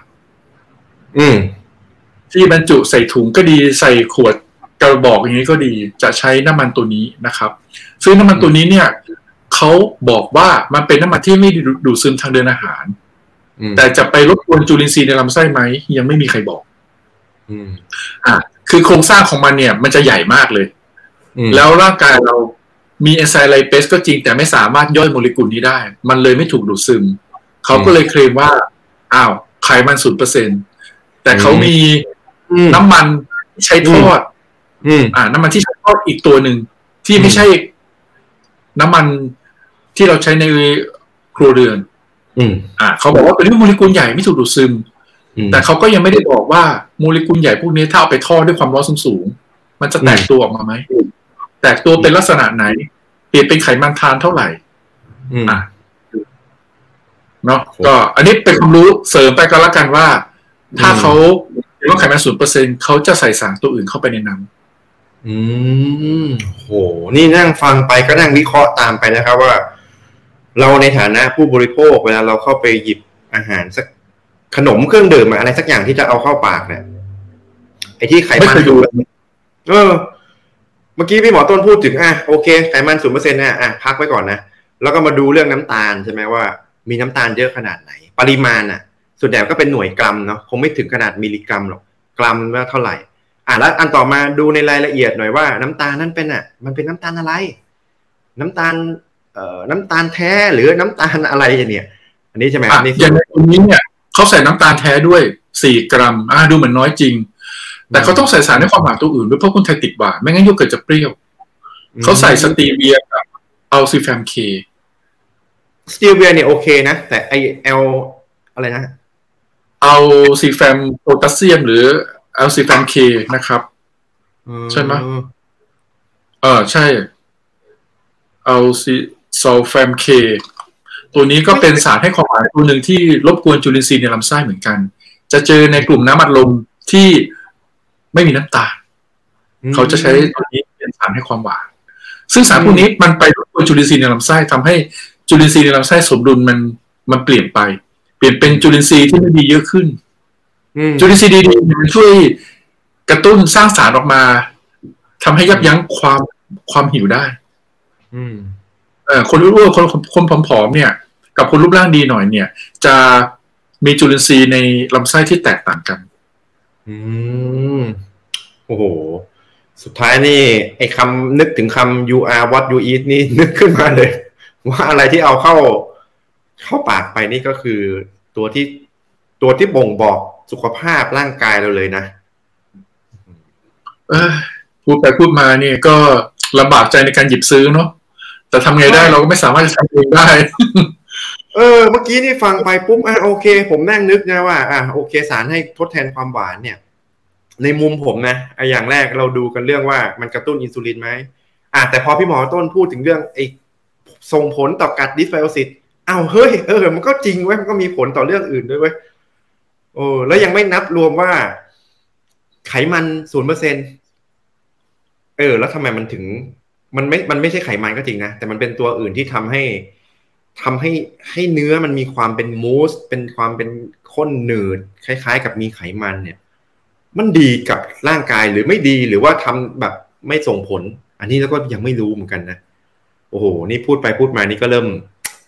ที่บรรจุใส่ถุงก็ดีใส่ขวดกระบอกอย่างนี้ก็ดีจะใช้น้ำมันตัวนี้นะครับซึ่งน้ำมันตัวนี้เนี่ยเขาบอกว่ามันเป็นน้ำมันที่ไม่ดูดซึมทางเดินอาหารแต่จะไปรบกวนจุลินทรีย์ในลำไส้ไหมยังไม่มีใครบอกคือโครงสร้างของมันเนี่ยมันจะใหญ่มากเลยแล้วร่างกายเรามีเอนไซม์ไลเปสก็จริงแต่ไม่สามารถย่อยโมเลกุลนี้ได้มันเลยไม่ถูกดูดซึมเขาก็เลยเคลมว่าไขมัน 0% แต่เขามีน้ำมันที่ใช้ทอดน้ำมันที่ใช้ทอดอีกตัวหนึ่งที่ไม่ใช่น้ำมันที่เราใช้ในครัวเรือนเขาบอกว่าเป็นโมเลกุลใหญ่ไม่ถูกดูดซึมแต่เขาก็ยังไม่ได้บอกว่าโมเลกุลใหญ่พวกนี้ถ้าเอาไปทอดด้วยความร้อนสูงๆมันจะแตกตัวออกมาไหมแตกตัวเป็นลักษณะไหนเปลี่ยนเป็นไขมันทานเท่าไหร่เนาะก็อันนี้เป็นความรู้เสริมไปก็แล้วกันว่าถ้าเขาเรียกว่าไขมัน 0% เขาจะใส่สารตัวอื่นเข้าไปในน้ำโหนี่นั่งฟังไปก็นั่งวิเคราะห์ตามไปนะครับว่าเราในฐานะผู้บริโภคเวลาเราเข้าไปหยิบอาหารสักขนมเครื่องดื่มอะไรสักอย่างที่จะเอาเข้าปากเนี่ยไอ้ที่ไขมันดูเมื่อกี้พี่หมอต้นพูดถึงโอเคไขมัน 0% เนี่ยพักไว้ก่อนนะแล้วก็มาดูเรื่องน้ำตาลใช่ไหมว่ามีน้ำตาลเยอะขนาดไหนปริมาณส่วนใหญ่ก็เป็นหน่วยกรัมเนาะคงไม่ถึงขนาดมิลลิกรัมหรอกกรัมว่าเท่าไหร่แล้วอันต่อมาดูในรายละเอียดหน่อยว่าน้ำตาลนั่นเป็นมันเป็นน้ำตาลอะไรน้ำตาลแท้หรือน้ำตาลอะไรเนี่ยอันนี้ใช่ไหมอย่างในตัวนี้เนี่ยเขาใส่น้ำตาลแท้ด้วย4 กรัมดูเหมือนน้อยจริงแต่เขาต้องใส่สารในความหวานตัวอื่นด้วยเพราะคนไทยติดหวานไม่งั้นโยเกิร์ตจะเปรี้ยวเขาใส่สตีเวียกับอัลซิแฟมเคสตีเวียเนี่ยโอเคนะแต่ไออะไรนะอัลซิแฟมโพแทสเซียมหรืออัลซิแฟมเคนะครับใช่ไหมใช่อัลซิซัลแฟมเคตัวนี้ก็เป็นสารให้ความหวานตัวหนึ่งที่รบกวนจุลินทรีย์ในลำไส้เหมือนกันจะเจอในกลุ่มน้ำอัดลมที่ไม่มีน้ำตาลเขาจะใช้ตัวนี้เป็นสารให้ความหวานซึ่งสารพวกนี้มันไปรบกวนจุลินทรีย์ในลำไส้ทำให้จุลินทรีย์ในลำไส้สมดุลมันเปลี่ยนไปเปลี่ยนเป็นจุลินทรีย์ที่ไม่ดีเยอะขึ้นจุลินทรีย์ดีๆมันช่วยกระตุ้นสร้างสารออกมาทำให้ยับยั้งความหิวได้คนอ้วนคนผอมๆเนี่ยกับคนรูปร่างดีหน่อยเนี่ย จะมีจุลินทรีย์ในลำไส้ที่แตกต่างกันโอ้โหสุดท้ายนี่ไอ้คำนึกถึงคำ you are what you eat นี่นึกขึ้นมาเลยว่าอะไรที่เอาเข้าปากไปนี่ก็คือตัวที่บ่งบอกสุขภาพร่างกายเราเลยนะพูดไปพูดมาเนี่ยก็ลำบากใจในการหยิบซื้อเนาะแต่ทำไงได้เราก็ไม่สามารถจะทำเองได้เมื่อกี้นี่ฟังไปปุ๊บโอเคผมนั่งนึกนะว่าโอเคสารให้ทดแทนความหวานเนี่ยในมุมผมนะอย่างแรกเราดูกันเรื่องว่ามันกระตุ้นอินซูลินไหมแต่พอพี่หมอต้นพูดถึงเรื่องไอ้ส่งผลต่อกัดดิสไบโอซิสเฮ้ยมันก็จริงเว้ยมันก็มีผลต่อเรื่องอื่นด้วยเว้ยแล้วยังไม่นับรวมว่าไขมัน 0% แล้วทำไมมันถึงมันไม่ใช่ไขมันก็จริงนะแต่มันเป็นตัวอื่นที่ทำให้เนื้อมันมีความเป็นมูสเป็นความเป็นข้นหนืดคล้ายๆกับมีไขมันเนี่ยมันดีกับร่างกายหรือไม่ดีหรือว่าทำแบบไม่ส่งผลอันนี้แล้วก็ยังไม่รู้เหมือนกันนะโอ้โหนี่พูดไปพูดมานี่ก็เริ่ม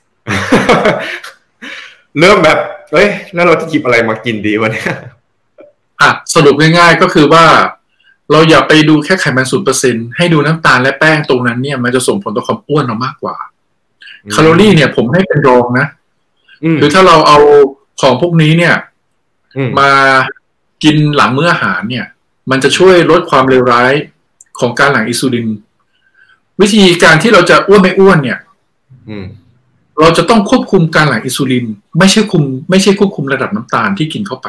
แบบแล้วเราจะหยิบอะไรมากินดีวะเนี่ยสรุปง่ายๆก็คือว่าเราอย่าไปดูแค่ไขมัน 0% ให้ดูน้ำตาลและแป้งตรงนั้นเนี่ยมันจะส่งผลต่อความอ้วนเรามากกว่าแคลอรี่เนี่ยผมให้เป็นรองนะคือถ้าเราเอาของพวกนี้เนี่ยมากินหลังมื้ออาหารเนี่ยมันจะช่วยลดความเลวร้ายของการหลั่งอินซูลินวิธีการที่เราจะอ้วนไม่อ้วนเนี่ยเราจะต้องควบคุมการหลั่งอินซูลินไม่ใช่ควบคุมระดับน้ำตาลที่กินเข้าไป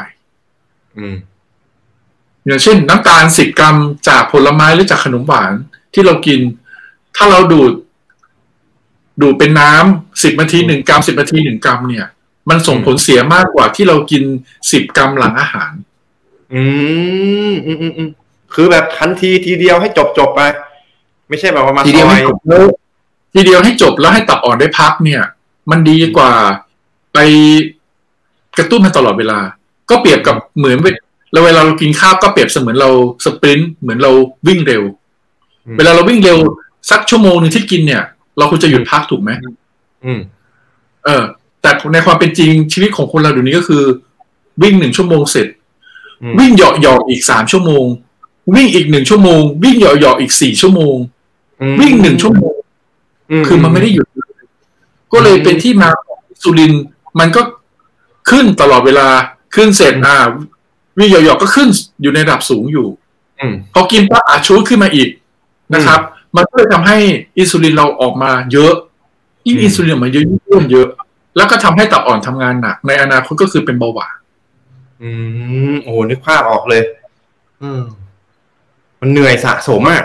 อย่างเช่นน้ำตาล10 กรัมจากผลไม้หรือจากขนมหวานที่เรากินถ้าเราดูดเป็นน้ำ10 นาที1 กรัม10 นาที1 กรัมเนี่ยมันส่งผลเสียมากกว่าที่เรากิน10 กรัมหลังอาหารคือแบบทันทีทีเดียวให้จบไปไม่ใช่แบบว่ามาทีเดียวให้จบแล้วให้ตับอ่อนได้พักเนี่ยมันดีกว่าไปกระตุ้นมันตลอดเวลาก็เปรียบกับเหมือนเวลาเรากินข้าวก็เปรียบเสมือนเราสปรินต์เหมือนเราวิ่งเร็วเวลาเราวิ่งเร็วสักชั่วโมงนึงที่กินเนี่ยเราควรจะหยุดพักถูกไหมแต่ในความเป็นจริงชีวิตของคนเราเดี๋ยวนี้ก็คือวิ่ง1 ชั่วโมงเสร็จวิ่งเหยาะอีก3 ชั่วโมงวิ่งอีก1 ชั่วโมงวิ่งเหยาะอีก4 ชั่วโมงวิ่ง1 ชั่วโมงคือมันไม่ได้หยุดก็เลยเป็นที่มาของอินซูลินมันก็ขึ้นตลอดเวลาขึ้นเสร็จวิ่งเหยาะก็ขึ้นอยู่ในระดับสูงอยู่พอกินปั๊บชูดขึ้นมาอีกนะครับมันก็เลยทำให้อินซูลินเราออกมาเยอะยิ่งอินซูลินออกมาเยอะยิ่งอ้วนเยอะแล้วก็ทำให้ตับอ่อนทำงานหนักในอนาคตก็คือเป็นเบาหวานโอ้นึกภาพออกเลยมันเหนื่อยสะสมอ่ะ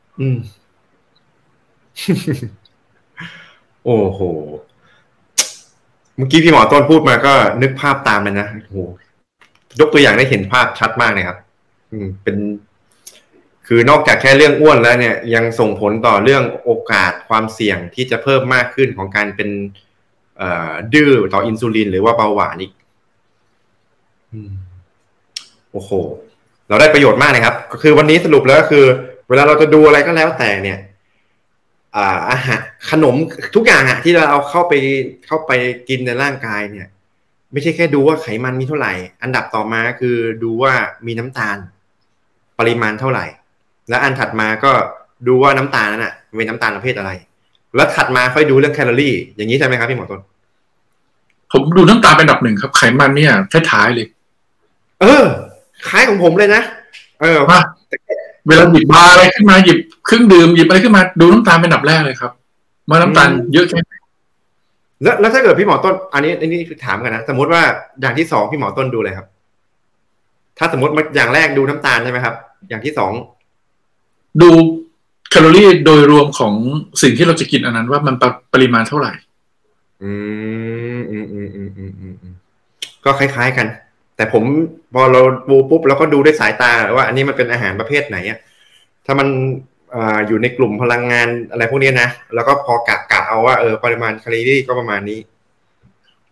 โอ้โหเมื่อกี้พี่หมอต้นพูดมาก็นึกภาพตามเลยนะโอ้โหยกตัวอย่างได้เห็นภาพชัดมากเลยครับเป็นคือนอกจากแค่เรื่องอ้วนแล้วเนี่ยยังส่งผลต่อเรื่องโอกาสความเสี่ยงที่จะเพิ่มมากขึ้นของการเป็นดื้อต่ออินซูลินหรือว่าเบาหวานอีกโอ้โหเราได้ประโยชน์มากนะครับก็คือวันนี้สรุปแล้วก็คือเวลาเราจะดูอะไรก็แล้วแต่เนี่ยอาหารขนมทุกอย่างที่เราเอาเข้าไปกินในร่างกายเนี่ยไม่ใช่แค่ดูว่าไขมันมีเท่าไหร่อันดับต่อมาคือดูว่ามีน้ำตาลปริมาณเท่าไหร่และอันถัดมาก็ดูว่าน้ำตาลนั้นเป็นน้ำตาลประเภทอะไรแล้วถัดมาค่อยดูเรื่องแคลอรี่อย่างนี้ใช่ไหมครับพี่หมอต้นผมดูน้ำตาลเป็นอันดับ 1ครับไขมันเนี่ยท้ายๆเลยคล้ายของผมเลยนะว่าเวลาหยิบบาร์อะไรขึ้นมาหยิบเครื่องดื่มหยิบอะไรขึ้นมาดูน้ำตาลเป็นอันดับแรกเลยครับว่าน้ำตาลเยอะแค่ไหนแล้วถ้าเกิดพี่หมอต้นอันนี้คือถามกันนะสมมติว่าอย่างที่2พี่หมอต้นดูเลยครับถ้าสมมติอย่างแรกดูน้ำตาลใช่ไหมครับอย่างที่2 ดูแคลอรี่โดยรวมของสิ่งที่เราจะกินอันนั้นว่ามันปริมาณเท่าไหร่ก็คล้ายๆกันแต่ผมพอเราดูปุ๊บเราก็ดูด้วยสายตาว่าอันนี้มันเป็นอาหารประเภทไหนถ้ามันอยู่ในกลุ่มพลังงานอะไรพวกนี้นะแล้วก็พอกะเอาว่าปริมาณแคลอรี่ก็ประมาณนี้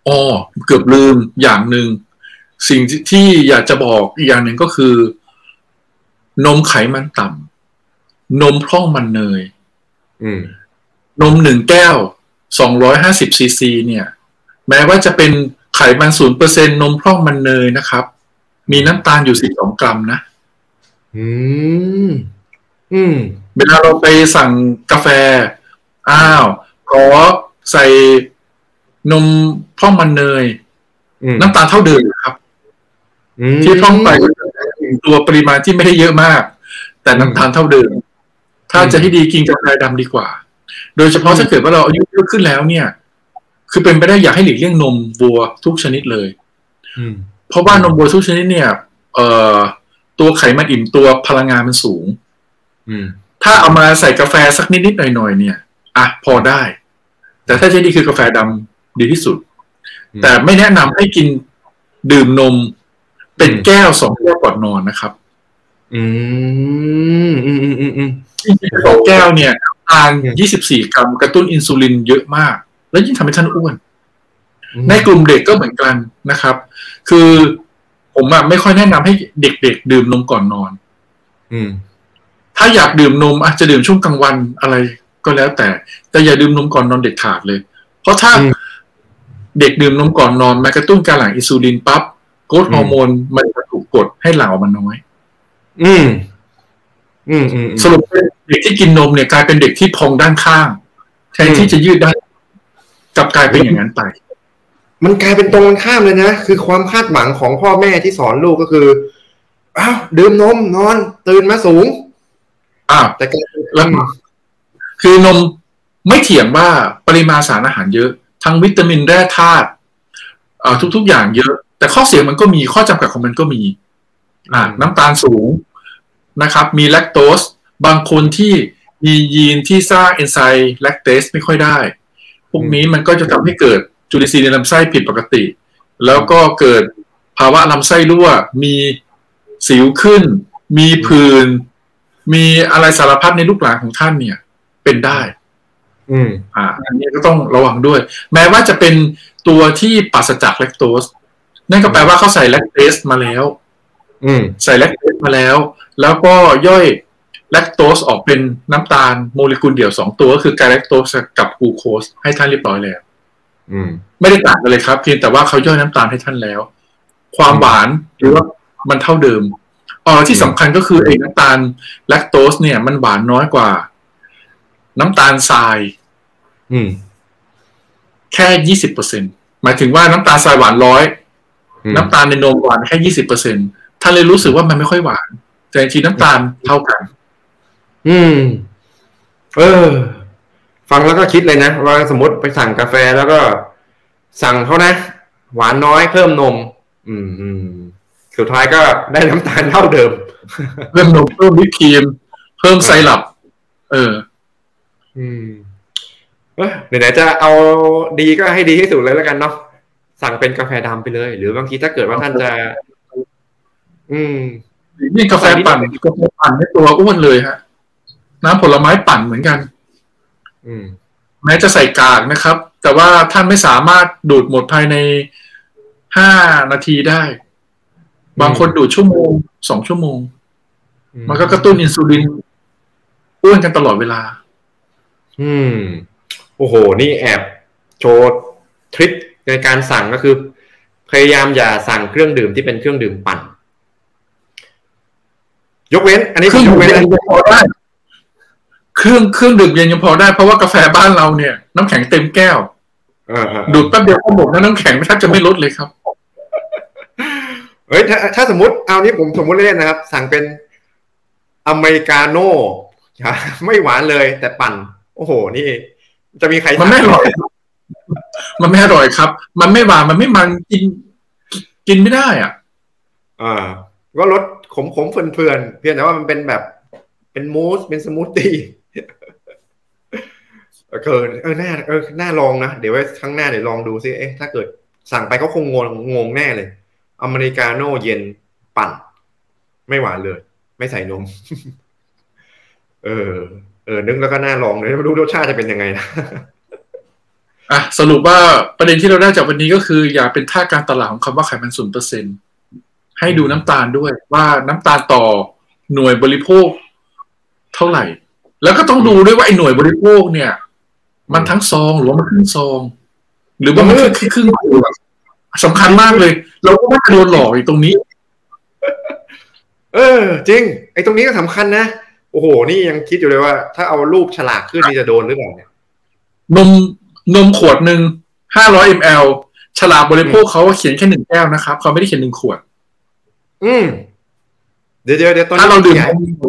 อ๋อเกือบลืมอย่างหนึ่งสิ่งที่อยากจะบอกอีกอย่างหนึ่งก็คือนมไขมันต่ำนมพร่องมันเนยอืมนม1 แก้ว250 ซีซีเนี่ยแม้ว่าจะเป็นไขมัน0%นมพร่องมันเนยนะครับมีน้ำตาลอยู่12 กรัมนะอืมอืมเวลาเราไปสั่งกาแฟขอใส่นมพร่องมันเนยอืมน้ำตาลเท่าเดิมครับอืที่พร่องไปมตัวปริมาณที่ไม่ได้เยอะมากแต่อืมน้ำตาลเท่าเดิมถ้าอืมจะให้ดีกินกาแฟดำดีกว่าโดยเฉพาะถ้าเกิดว่าเราอายุเยอะขึ้นแล้วเนี่ยคือเป็นไปได้อยากให้หลีกเลี่ยงนมวัวทุกชนิดเลยอืมเพราะว่านมวัวทุกชนิดเนี่ยเอ่อตัวไขมันอิ่มตัวพลังงานมันสูงอืมถ้าเอามาใส่กาแฟสักนิดๆหน่อยๆเนี่ยพอได้แต่ถ้าจะดีคือกาแฟดำดีที่สุดแต่ไม่แนะนำให้กินดื่มนมเป็นแก้ว2 แก้วก่อนนอนนะครับอืมอืมอืมอืมอืม 2 แก้วเนี่ยน้ำตาลอืม 24 กรัมกระตุ้นอินซูลินเยอะมากแล้วยิ่งทำให้ท่านอ้วนอืในกลุ่มมเด็กก็เหมือนกันนะครับคือผมไม่ค่อยแนะนำให้เด็กๆดื่มนมก่อนนอนอืมถ้าอยากดื่มนมอาจจะดื่มช่วงกลางวันอะไรก็แล้วแต่อย่าดื่มนมก่อนนอนเด็ดขาดเลยเพราะถ้าอืมเด็กดื่มนมก่อนนอนมันกระตุ้นการหลั่งอินซูลินปั๊บโกรทฮอร์โมนมันจะถูกกดให้หลั่งออกมาน้อยอืมอืมอืมสรุปเด็กที่กินนมเนี่ยกลายเป็นเด็กที่พองด้านข้างแทนที่จะยืดด้านกลับกลายเป็นอย่างนั้นไปมันกลายเป็นตรงกันข้ามเลยนะคือความคาดหวังของพ่อแม่ที่สอนลูกก็คืออ้าวดื่มนมนอนตื่นมาสูงแต่กลายเป็นแล้วคือนมไม่เถียงว่าปริมาณสารอาหารเยอะทั้งวิตามินแร่ธาตุทุกๆอย่างเยอะแต่ข้อเสียมันก็มีข้อจำกัดของมันก็มีน้ำตาลสูงนะครับมีแลคโตสบางคนที่มียีนที่สร้างเอนไซม์แลคเตสไม่ค่อยได้พวกนี้มันก็จะทำให้เกิดจุลินทรีย์ในลำไส้ผิดปกติแล้วก็เกิดภาวะลำไส้รั่วมีสิวขึ้นมีผื่นมีอะไรสารพัดในลูกหลานของท่านเนี่ยเป็นได้อันนี้ก็ต้องระวังด้วยแม้ว่าจะเป็นตัวที่ปราศจากแลคโตสนั่นก็แปลว่าเขาใส่แลคเตสมาแล้วใส่แลคเตสมาแล้วแล้วก็ย่อยแลคโตสออกเป็นน้ำตาลโมเลกุลเดี่ยว2 ตัวก็คือไกลแลคโตสกับกลูโคสให้ท่านเรียบร้อยแล้วไม่ได้ต่างกันเลยครับเพียงแต่ว่าเขาย่อยน้ำตาลให้ท่านแล้วความหวานหรือว่ามันเท่าเดิมที่สำคัญก็คือไอ้น้ำตาลแลคโตสเนี่ยมันหวานน้อยกว่าน้ำตาลทรายแค่20%หมายถึงว่าน้ำตาลทรายหวาน100น้ำตาลในนมหวานแค่20%ท่านเลยรู้สึกว่ามันไม่ค่อยหวานแต่จริงๆน้ำตาลเท่ากันเออฟังแล้วก็คิดเลยนะว่าสมมติไปสั่งกาแฟแล้วก็สั่งเขานะหวานน้อยเพิ่มนมสุดท้ายก็ได้น้ำตาลเท่าเดิมเพิ่มนมเพิ่มวิปครีมเพิ่มไซรัปไหนๆจะเอาดีก็ให้ดีที่สุดเลยแล้วกันเนาะสั่งเป็นกาแฟดำไปเลยหรือบางทีถ้าเกิดว่าท่านจะนี่กาแฟปั่นให้ตัวอ้วนเลยฮะน้ำผลไม้ปั่นเหมือนกันแม้จะใส่กากนะครับแต่ว่าท่านไม่สามารถดูดหมดภายใน5 นาทีได้บางคนดูดชั่วโมง2 ชั่วโมงมันก็กระตุ้นอินซูลินอ้วนกันตลอดเวลาโอ้โหนี่แอบโชว์ทริคในการสั่งก็คือพยายามอย่าสั่งเครื่องดื่มที่เป็นเครื่องดื่มปั่นยกเว้นอันนี้ยกเว้นพอได้เครื่องดื่มเย็นยังพอได้เพราะว่ากาแฟบ้านเราเนี่ยน้ำแข็งเต็มแก้วดูดแป๊บเดียวก็หมดแล้วน้ำแข็งแทบจะไม่ลดเลยครับเฮ้ยถ้าสมมติเอานี้ผมสมมติเล่นนะครับสั่งเป็นอเมริกาโน่ไม่หวานเลยแต่ปั่นโอ้โหนี่จะมีใครมันไม่อร่อยมันไม่อร่อยครับมันไม่หวานมันไม่มันกินไม่ได้ก็รสขมเฟื่อนเพียงแต่ว่ามันเป็นแบบเป็นมูสเป็นสมูทตี้น่าลองนะเดี๋ยวไว้ครั้งหน้าเดี๋ยวลองดูซิถ้าเกิดสั่งไปเขาคงงงแน่เลยอเมริกาโน่เย็นปั่นไม่หวานเลยไม่ใส่นมนึกแล้วก็น่าลองเลยไม่รู้รสชาติจะเป็นยังไงนะสรุปว่าประเด็นที่เราได้จากวันนี้ก็คืออย่าเป็นท่าการตลาดของคำว่าไขมัน0%ให้ดูน้ำตาลด้วยว่าน้ำตาลต่อหน่วยบริโภคเท่าไหร่แล้วก็ต้องดูด้วยว่าไอ้หน่วยบริโภคเนี่ยมันทั้งซองหรือว่ามันครึ่งซองหรือว่ามันคือครึ่งขวดสำคัญมากเลยเราก็ไม่โดนหลอกอีกตรงนี้จริงไอ้ตรงนี้ก็สำคัญนะโอ้โหนี่ยังคิดอยู่เลยว่าถ้าเอารูปฉลากขึ้นนี่จะโดนหรือเปล่าเนี่ยนมขวดหนึ่ง500 ml ฉลากบริโภคเขาเขียนแค่1 แก้วนะครับเขาไม่ได้เขียน1 ขวดเดี๋ยวถ้าเราดื่ม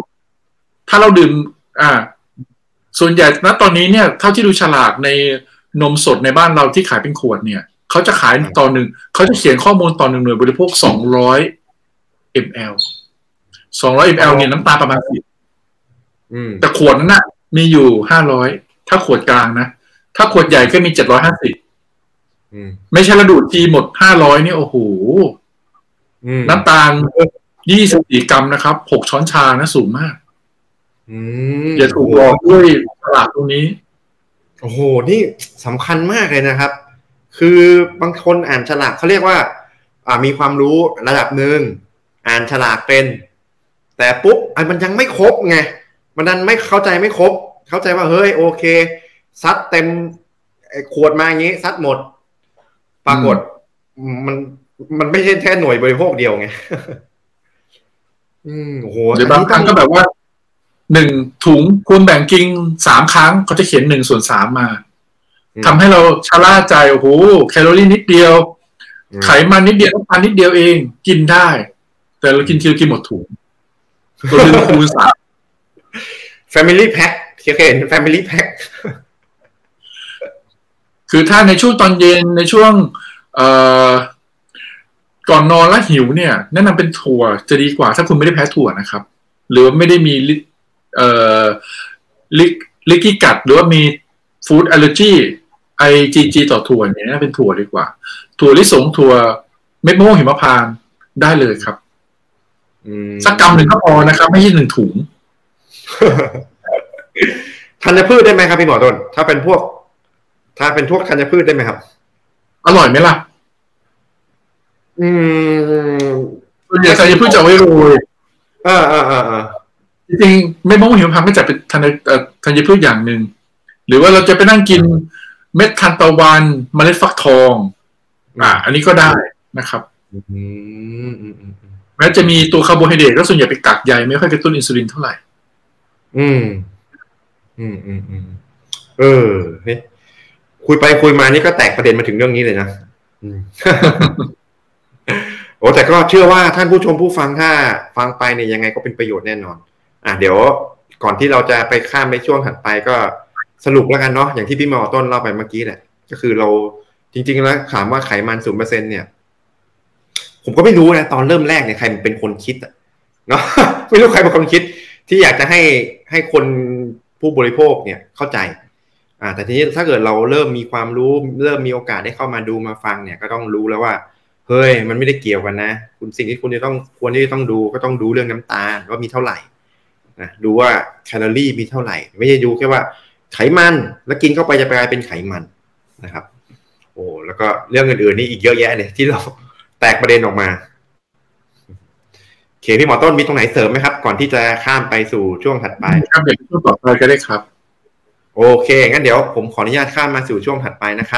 ส่วนใหญ่ณตอนนี้เนี่ยเท่าที่ดูฉลากในนมสดในบ้านเราที่ขายเป็นขวดเนี่ยเขาจะขายต่อหนึ่งเขาจะเขียนข้อมูลต่อ1 หน่วยบริโภค200 ml 200 ml เนี่ยน้ำตาลประมาณ10แต่ขวดนั้นน่ะมีอยู่500ถ้าขวดกลางนะถ้าขวดใหญ่ก็มี750ไม่ใช่ระดูดทีหมด500นี่โอ้โหน้ำตาล24 กรัมนะครับ6 ช้อนชานะสูงมากอย่าถูกหลอกด้วยตลาดตรงนี้โอ้โหนี่สำคัญมากเลยนะครับคือบางคนอ่านฉลากเขาเรียกว่ามีความรู้ระดับหนึ่งอ่านฉลากเป็นแต่ปุ๊บมันยังไม่ครบไงมันดันไม่เข้าใจไม่ครบเข้าใจว่าเฮ้ยโอเคซัดเต็มขวดมาอย่างนี้ซัดหมดปรากฏมันไม่ใช่แค่หน่วยบริโภคเดียวไงโอ้โหหรือบางครั้งก็แบบว่า1 ถุงควรแบ่งกิน3 ครั้งเขาจะเขียน1/3มาทำให้เราชะล่าใจโอ้โหแคลอรี่นิดเดียวไขมันนิดเดียวน้ำตาลนิดเดียวเองกินได้แต่เรากินทีละกินหมดถุงตัวนึงคูณ3 Family Pack เคยเห็น Family Pack คือถ้าในช่วงตอนเย็นในช่วงก่อนนอนแล้วหิวเนี่ยแนะนำเป็นถั่วจะดีกว่าถ้าคุณไม่ได้แพ้ถั่วนะครับหรือไม่ได้มีลิกิกัดหรือว่ามีฟู้ดแอลเลอร์จีIgG ต่อถั่วเนี่ยเป็นถั่วดีกว่าถั่วลิสงถั่วเม็ดมะม่วงหิมพานต์ได้เลยครับสักกำ 1ก็พอนะครับไม่ใช่1 ถุงธัญพืชได้ไหมครับพี่หมอต้นถ้าเป็นพวกธัญพืชได้ไหมครับอร่อยไหมล่ะส่วนใหญ่ธัญพืชจะไว้โรยจริงๆเม็ดมะม่วงหิมพานต์ก็จะเป็นธัญพืชอย่างหนึ่งหรือว่าเราจะไปนั่งกินเม็ดทานตะวันเมล็ดฟักทองอันนี้ก็ได้นะครับแม้จะมีตัวคาร์โบไฮเดรตก็ส่วนใหญ่เป็นกากใยไม่ค่อยกระตุ้นอินซูลินเท่าไหร่คุยไปคุยมานี่ก็แตกประเด็นมาถึงเรื่องนี้เลยนะโอ้แต่ก็เชื่อว่าท่านผู้ชมผู้ฟังถ้าฟังไปเนี่ยยังไงก็เป็นประโยชน์แน่นอนเดี๋ยวก่อนที่เราจะไปข้ามไปช่วงถัดไปก็สรุปแล้วกันเนาะอย่างที่พี่หมอต้นเล่าไปเมื่อกี้แหละก็คือเราจริงๆแล้วถามว่าไขมัน 0% เนี่ยผมก็ไม่รู้นะตอนเริ่มแรกเนี่ยใครเป็นคนคิดเนาะไม่รู้ใครเป็นคนคิดที่อยากจะให้คนผู้บริโภคเนี่ยเข้าใจแต่ทีนี้ถ้าเกิดเราเริ่มมีความรู้เริ่มมีโอกาสได้เข้ามาดูมาฟังเนี่ยก็ต้องรู้แล้วว่าเฮ้ยมันไม่ได้เกี่ยวกันนะสิ่งที่คุณควรที่จะต้องดูก็ต้องดูเรื่องน้ำตาลว่ามีเท่าไหร่นะดูว่าแคลอรี่มีเท่าไหร่ไม่ใช่ดูแค่ว่าไขมันแล้วกินเข้าไปจะกลายเป็นไขมันนะครับโอ้แล้วก็เรื่องอื่นๆนี่อีกเยอะแยะเลยที่เราแตกประเด็นออกมาโอเคพี่หมอต้นมีตรงไหนเสริมไหมครับก่อนที่จะข้ามไปสู่ช่วงถัดไปครับเดี๋ยวช่วงต่อไปก็ได้ครับโอเคงั้นเดี๋ยวผมขออนุญาตข้ามมาสู่ช่วงถัดไปนะครับ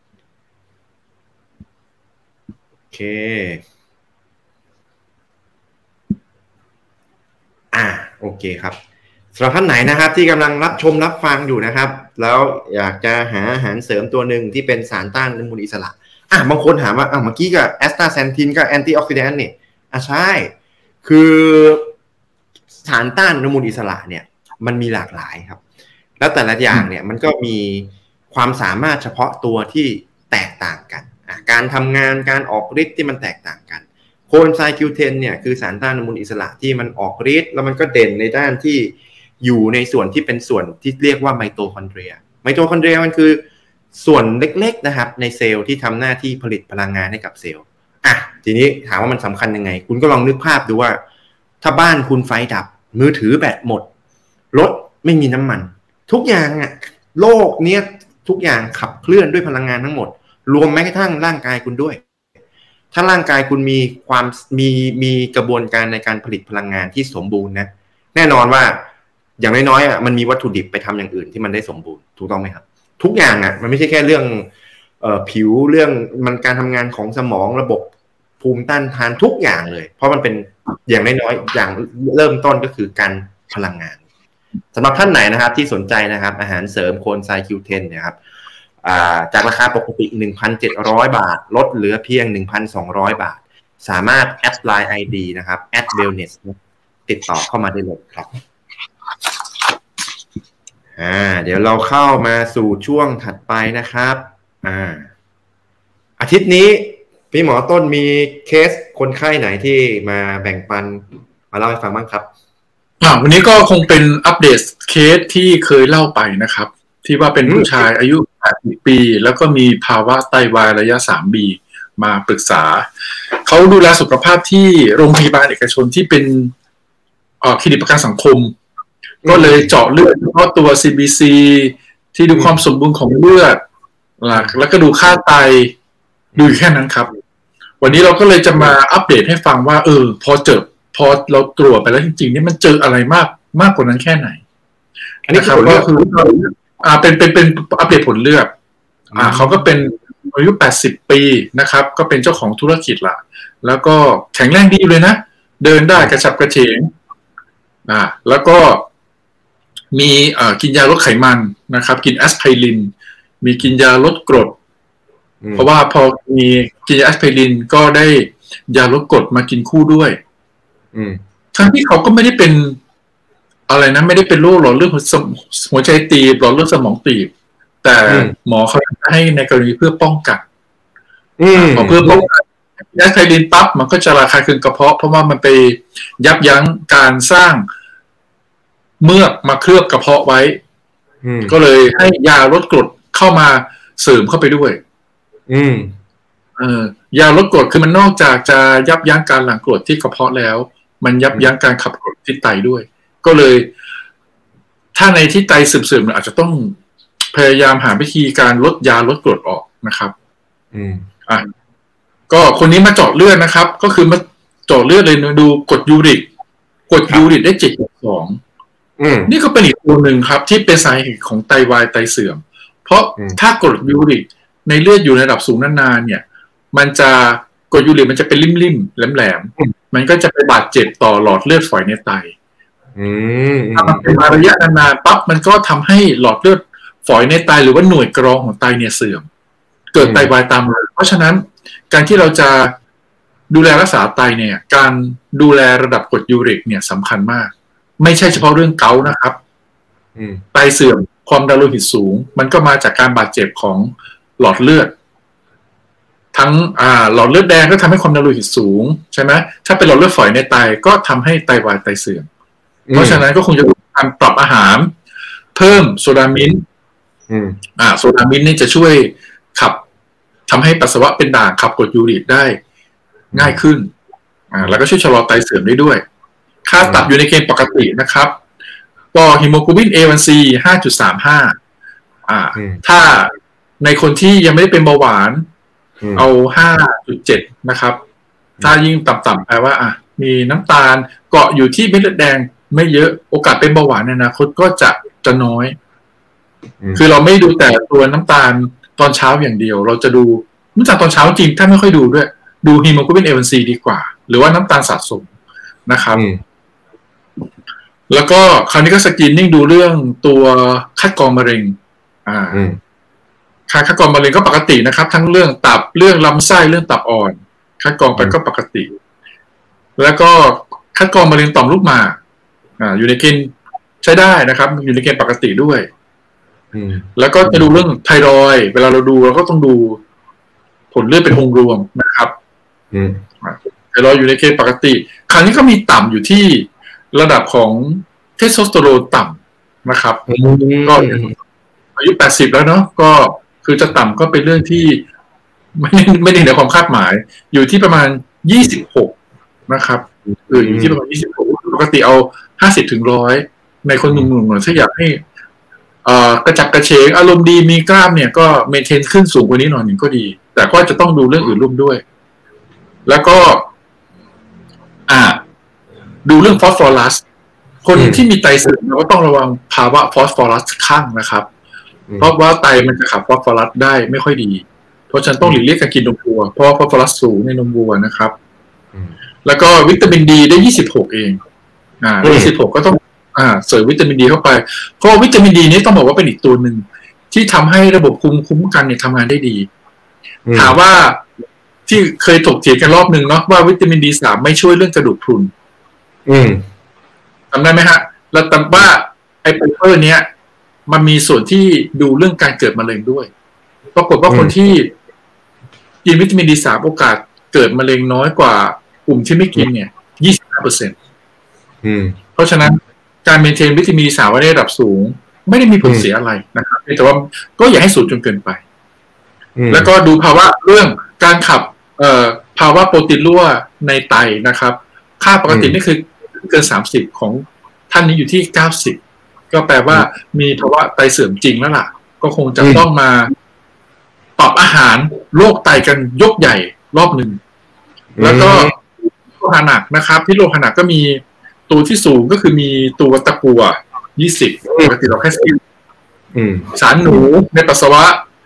โอเคโอเคครับสำหรับท่านไหนนะครับที่กำลังรับชมรับฟังอยู่นะครับแล้วอยากจะหาอาหารเสริมตัวหนึ่งที่เป็นสารต้านอนุมูลอิสระบางคนถามว่าเมื่อกี้กับแอสตาแซนทินกับแอนตี้ออกซิแดนต์นี่ใช่คือสารต้านอนุมูลอิสระเนี่ยมันมีหลากหลายครับแล้วแต่ละอย่างเนี่ยมันก็มีความสามารถเฉพาะตัวที่แตกต่างกันการทำงานการออกฤทธิ์ที่มันแตกต่างกันโคเอนไซม์ Q10 เนี่ยคือสารต้านอนุมูลอิสระที่มันออกฤทธิ์แล้วมันก็เด่นในด้านที่อยู่ในส่วนที่เป็นส่วนที่เรียกว่าไมโตคอนเดรียมันคือส่วนเล็กๆนะครับในเซลล์ที่ทำหน้าที่ผลิตพลังงานให้กับเซลล์ทีนี้ถามว่ามันสำคัญยังไงคุณก็ลองนึกภาพดูว่าถ้าบ้านคุณไฟดับมือถือแบตหมดรถไม่มีน้ำมันทุกอย่างโลกเนี้ยทุกอย่างขับเคลื่อนด้วยพลังงานทั้งหมดรวมแม้กระทั่งร่างกายคุณด้วยถ้าร่างกายคุณมีความมีกระบวนการในการผลิตพลังงานที่สมบูรณ์นะแน่นอนว่าอย่างน้อยๆมันมีวัตถุดิบไปทำอย่างอื่นที่มันได้สมบูรณ์ถูกต้องไหมครับทุกอย่างมันไม่ใช่แค่เรื่องผิวเรื่องมันการทำงานของสมองระบบภูมิต้านทานทุกอย่างเลยเพราะมันเป็นอย่างน้อยๆอย่างเริ่มต้นก็คือการพลังงานสำหรับท่านไหนนะครับที่สนใจนะครับอาหารเสริมโคนไซคิว10นะครับจากราคาปกติ 1,700 บาทลดเหลือเพียง 1,200 บาทสามารถแอดไลน์ ID นะครับ@wellness ติดต่อเข้ามาได้เลยครับเดี๋ยวเราเข้ามาสู่ช่วงถัดไปนะครับอาทิตย์นี้พี่หมอต้นมีเคสคนไข้ไหนที่มาแบ่งปันมาเล่าให้ฟังบ้างครับวันนี้ก็คงเป็นอัปเดตเคสที่เคยเล่าไปนะครับที่ว่าเป็นผู้ชายอายุ80 ปีแล้วก็มีภาวะไตวายระยะ 3B มาปรึกษาเขาดูแลสุขภาพที่โรงพยาบาลเอกชนที่เป็นคลินิกประกันสังคมก็เลยเจาะเลือดเฉพาะตัว CBC ที่ดูความสมบูรณ์ของเลือดแล้วก็ดูค่าไตดูแค่นั้นครับวันนี้เราก็เลยจะมาอัปเดตให้ฟังว่าพอเราตรวจไปแล้วจริงๆนี่มันเจออะไรมากกว่านั้นแค่ไหนอันนี้ครับก็คือเป็นอัปเดตผลเลือดเขาก็เป็นอายุ80 ปีนะครับก็เป็นเจ้าของธุรกิจละแล้วก็แข็งแรงดีเลยนะเดินได้กระฉับกระเฉงแล้วก็มีกินยาลดไขมันนะครับกินแอสไพรินมีกินยาลดกรดเพราะว่าพอมีกินยาแอสไพรินก็ได้ยาลดกรดมากินคู่ด้วยทั้งที่เขาก็ไม่ได้เป็นอะไรนะไม่ได้เป็นโรคหลอดเลือดหัวใจตีบหลอดเลือดสมองตีบแต่หมอเขาให้ในกรณีเพื่อป้องกันพอเพื่อป้องกันแอสไพรินปั๊บมันก็จะระคายเคืองกระเพาะเพราะว่ามันไปยับยั้งการสร้างเมือกมาเคลือบกระเพาะไว้ก็เลยให้ยาลดกรดเข้ามาเสริมเข้าไปด้วยยาลดกรดคือมันนอกจากจะยับยั้งการหลั่งกรดที่กระเพาะแล้วมันยับยั้งการขับกรดที่ไตด้วยก็เลยถ้าในที่ไตเสื่อมๆอาจจะต้องพยายามหาวิธีการลดยาลดกรดออกนะครับก็คนนี้มาเจาะเลือดนะครับก็คือมาเจาะเลือดเลยดูกรดยูริกได้ 7.2นี่ก็เป็นอีกตัวหนึ่งครับที่เป็นสาเหตุของไตวายไตเสื่อมเพราะถ้ากรดยูริกในเลือดอยู่ในระดับสูงนานๆเนี่ยกรดยูริกมันจะเป็นริ่มๆแหลมๆมันก็จะไปบาดเจ็บต่อหลอดเลือดฝอยในไตถ้ามันเป็นระยะนานๆปั๊บมันก็ทำให้หลอดเลือดฝอยในไตหรือว่าหน่วยกรองของไตเนี่ยเสื่อมเกิดไตวายตามมาเพราะฉะนั้นการที่เราจะดูแลรักษาไตเนี่ยการดูแลระดับกรดยูริกเนี่ยสำคัญมากไม่ใช่เฉพาะเรื่องเกาต์นะครับไตเสื่อมความดันโลหิตสูงมันก็มาจากการบาดเจ็บของหลอดเลือดทั้งหลอดเลือดแดงก็ทำให้ความดันโลหิตสูงใช่ไหมถ้าเป็นหลอดเลือดฝอยในไตก็ทำให้ไตวายไตเสื่อมเพราะฉะนั้นก็คงจะต้องการปรับอาหารเพิ่มโซดามินโซดามินนี่จะช่วยทำให้ปัสสาวะเป็นด่างขับกรดยูริกได้ง่ายขึ้นแล้วก็ช่วยชะลอไตเสื่อมได้ด้วยค่าตับอยู่ในเกณฑ์ปกตินะครับก็ฮีโมโกลบิน A1C 5.35ถ้าในคนที่ยังไม่ได้เป็นเบาหวานเอา 5.7 นะครับถ้ายิ่งต่ำๆแปลว่ามีน้ำตาลเกาะอยู่ที่เม็ดเลือดแดงไม่เยอะโอกาสเป็นเบาหวานในอนาคตก็จะน้อยคือเราไม่ดูแต่ตัวน้ำตาลตอนเช้าอย่างเดียวเราจะดูน้ำตาลตอนเช้าจริงถ้าไม่ค่อยดูด้วยดูฮีโมโกลบิน A1C ดีกว่าหรือว่าน้ำตาลสะสมนะครับแล้วก็คราวนี้ก็สกรีนนิ่งดูเรื่องตัวคัดกรองมะเร็งคัดกรองมะเร็งก็ปกตินะครับทั้งเรื่องตับเรื่องลำไส้เรื่องตับอ่อนคัดกรองไปก็ปกติแล้วก็คัดกรองมะเร็งต่อมลูกหมากอยู่ในเกณฑ์ใช้ได้นะครับอยู่ในเกณฑ์ปกติด้วยแล้วก็จะดูเรื่องไทรอยด์เวลาเราดูเราก็ต้องดูผลเลือดเป็นองค์รวมนะครับไทรอยด์อยู่ในเกณฑ์ปกติคราวนี้ก็มีต่ำอยู่ที่ระดับของเทสโทสเตอโรนต่ำนะครับก็อายุ80แล้วเนาะก็คือจะต่ำก็เป็นเรื่องที่ไม่ได้เหนือความคาดหมายอยู่ที่ประมาณ26นะครับอยู่ที่ประมาณ26ปกติเอา50 ถึง 100ในคนหนุ่มๆถ้าอยากให้กระจับกระเฉงอารมณ์ดีมีกล้ามเนี่ยก็เมนเทนขึ้นสูงกว่านี้หน่อยหนึ่งก็ดีแต่ก็จะต้องดูเรื่องอื่นร่วมด้วยแล้วก็ดูเรื่องฟอสฟอรัสคนที่มีไตเสื่อมเราก็ต้องระวังภาวะฟอสฟอรัสข้างนะครับเพราะว่าไตมันจะขับฟอสฟอรัสได้ไม่ค่อยดีเพราะฉะนั้นต้องหลีกเลี่ยงการกินนมวัวเพราะฟอสฟอรัสสูงในนมวัวนะครับแล้วก็วิตามินดีได้26เอง26ก็ต้องเสริมวิตามินดีเข้าไปเพราะวิตามินดีนี้ต้องบอกว่าเป็นอีกตัวหนึ่งที่ทำให้ระบบคุ้มกันเนี่ยทำงานได้ดีถามว่าที่เคยถกเถียงกันรอบหนึ่งเนาะว่าวิตามินD3ไม่ช่วยเรื่องกระดูกพรุนจำได้ไหมฮะแล้วแต่ว่าไอ้เปเปอร์เนี้ยมันมีส่วนที่ดูเรื่องการเกิดมะเร็งด้วยปรากฏว่าคนที่กินวิตามินD3โอกาสเกิดมะเร็งน้อยกว่ากลุ่มที่ไม่กินเนี่ย 25%เพราะฉะนั้นการเมนเทนวิตามินD3ไว้ในระดับสูงไม่ได้มีผลเสียอะไรนะครับแต่ว่าก็อย่าให้สูงจนเกินไปแล้วก็ดูภาวะเรื่องการขับภาวะโปรตีนรั่วในไตนะครับค่าปกตินี่คือเกิน30ของท่านนี้อยู่ที่90ก็แปลว่ามีภาวะไตเสื่อมจริงแล้วล่ะก็คงจะต้องมาปรับอาหารโรคไตกันยกใหญ่รอบหนึ่งแล้วก็โลหะหนักนะครับที่โลหะหนักก็มีตัวที่สูงก็คือมีตัวตะกั่ว20ปกติเราแค่10สารหนูในปัสสาวะ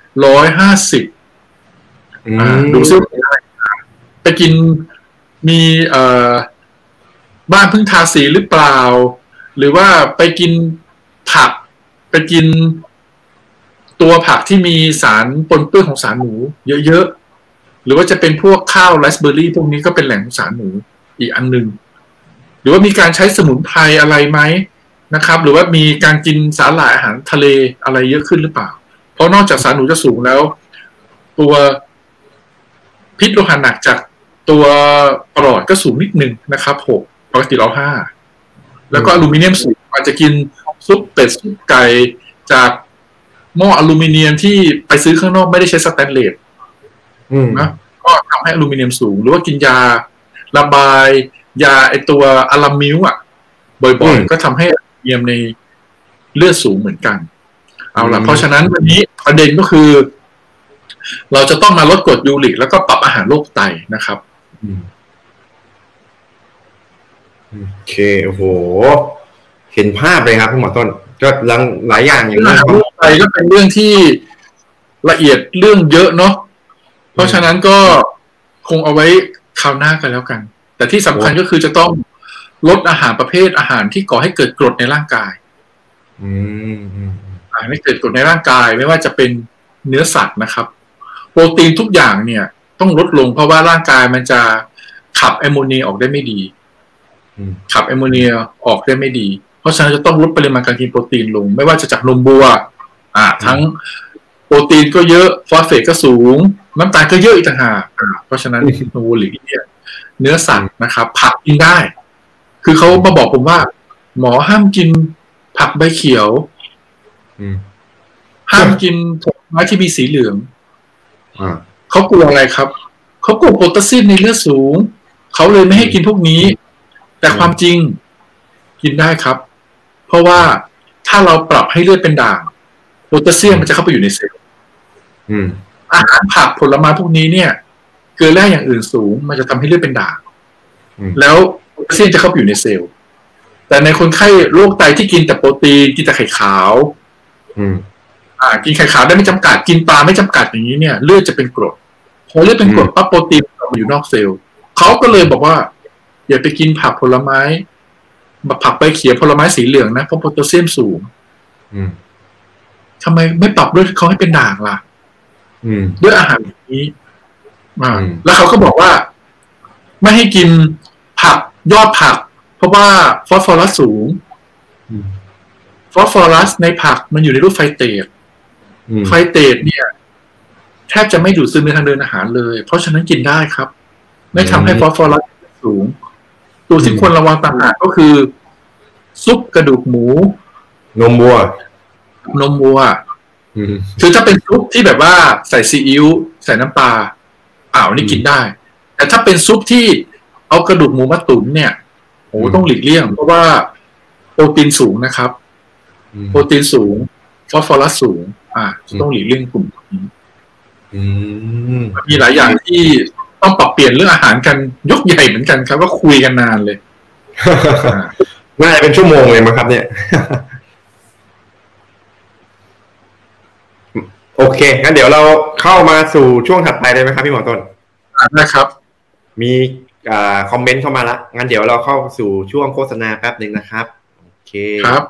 150ดูซิไปกินมีบ้านพึ่งทาสีหรือเปล่าหรือว่าไปกินผักไปกินตัวผักที่มีสารปนเปื้อนของสารหนูเยอะๆหรือว่าจะเป็นพวกข้าวไรซ์เบอร์รี่พวกนี้ก็เป็นแหล่งของสารหนูอีกอันนึงหรือว่ามีการใช้สมุนไพรอะไรไหมนะครับหรือว่ามีการกินสาหร่ายอาหารทะเลอะไรเยอะขึ้นหรือเปล่าเพราะนอกจากสารหนูจะสูงแล้วตัวพิษโลหะหนักจากตัวปลอดก็สูงนิดนึงนะครับ6ปกติเรา5แล้วก็อลูมิเนียมสูงอาจจะกินซุปเป็ดซุปไก่จากหม้ออลูมิเนียมที่ไปซื้อข้างนอกไม่ได้ใช้สแตนเลสนะก็ทำให้อลูมิเนียมสูงหรือว่ากินยาระบายยาไอตัวอะลามิวบ่อยๆก็ทำให้อลูมิเนียมในเลือดสูงเหมือนกันเอาล่ะเพราะฉะนั้นวันนี้ประเด็นก็คือเราจะต้องมาลดกรดยูริกแล้วก็ปรับอาหารโรคไตนะครับโอเคโอ้โหเห็นภาพเลยครับคุณหมอต้นก็หลายอย่างอย่างนี้โรคไตก็เป็นเรื่องที่ละเอียดเรื่องเยอะเนาะเพราะฉะนั้นก็คงเอาไว้คราวหน้ากันแล้วกันแต่ที่สำคัญก็คือจะต้องลดอาหารประเภทอาหารที่ก่อให้เกิดกรดในร่างกายอาหารที่เกิดกรดในร่างกายไม่ว่าจะเป็นเนื้อสัตว์นะครับโปรตีนทุกอย่างเนี่ยต้องลดลงเพราะว่าร่างกายมันจะขับแอมโมเนียออกได้ไม่ดีขับแอมโมเนียออกได้ไม่ดีเพราะฉะนั้นจะต้องลดปริมาณการกินโปรตีนลงไม่ว่าจะจากนมวัวทั้งโปรตีนก็เยอะฟอสเฟตก็สูงน้ำตาลก็เยอะอีกต่างหากเพราะฉะนั้นนมวัวหรือเนื้อสัตว์นะครับผักกินได้คือเขามาบอกผมว่าหมอห้ามกินผักใบเขียวห้ามกินผลไม้ที่มีสีเหลืองเขากลัวอะไรครับเขากลัวโพแทสเซียมในเลือดสูงเขาเลยไม่ให้กินพวกนี้แต่ความจริงกินได้ครับเพราะว่าถ้าเราปรับให้เลือดเป็นด่างโพแทสเซียมมันจะเข้าไปอยู่ในเซลล์อาหารผักผลไม้พวกนี้เนี่ยเกลือแร่อย่างอื่นสูงมันจะทำให้เลือดเป็นด่างแล้วโพแทสเซียมจะเข้าไปอยู่ในเซลล์แต่ในคนไข้โรคไตที่กินแต่โปรตีนกินแต่ไข่ขาวกินไข่ขาวได้ไม่จำกัดกินปลาไม่จำกัดอย่างนี้เนี่ยเลือดจะเป็นกรดพอเลือดเป็นกรดปั๊บโปรตีนมันอยู่นอกเซลล์เขาก็เลยบอกว่าอย่าไปกินผักผลไม้ผักใบเขียวผลไม้สีเหลืองนะเพราะโพแทสเซียมสูงทำไมไม่ปรับเลือดเขาให้เป็นด่างล่ะด้วยอาหารแบบนี้แล้วเขาก็บอกว่าไม่ให้กินผักยอดผักเพราะว่าฟอสฟอรัสสูงฟอสฟอรัสในผักมันอยู่ในรูปไฟเตตเนี่ยแทบจะไม่ดูดซึมในทางเดินอาหารเลยเพราะฉะนั้นกินได้ครับไม่ทำให้ฟอสฟอรัสสูงตัวที่ควรระวังต่างหากก็คือซุปกระดูกหมูนมวัวคือถ้าเป็นซุปที่แบบว่าใส่ซีอิ๊วใส่น้ำปลานี่กินได้แต่ถ้าเป็นซุปที่เอากระดูกหมูมาตุ๋นเนี่ยโอ้ต้องหลีกเลี่ยงเพราะว่าโปรตีนสูงนะครับโปรตีนสูงฟอสฟอรัสสูงต้องหลีกเลี่ยงกลุ่มนี้มีหลายอย่างที่ต้องปรับเปลี่ยนเรื่องอาหารกันยกใหญ่เหมือนกันครับก็คุยกันนานเลยน่าจะเป็นชั่วโมงเลยมั้งครับเนี่ยโอเคงั้นเดี๋ยวเราเข้ามาสู่ช่วงถัดไปเลยไหมครับพี่หมอต้นได้ครับมีคอมเมนต์เข้ามาละงั้นเดี๋ยวเราเข้าสู่ช่วงโฆษณาแป๊บหนึ่งนะครับโอเคครับ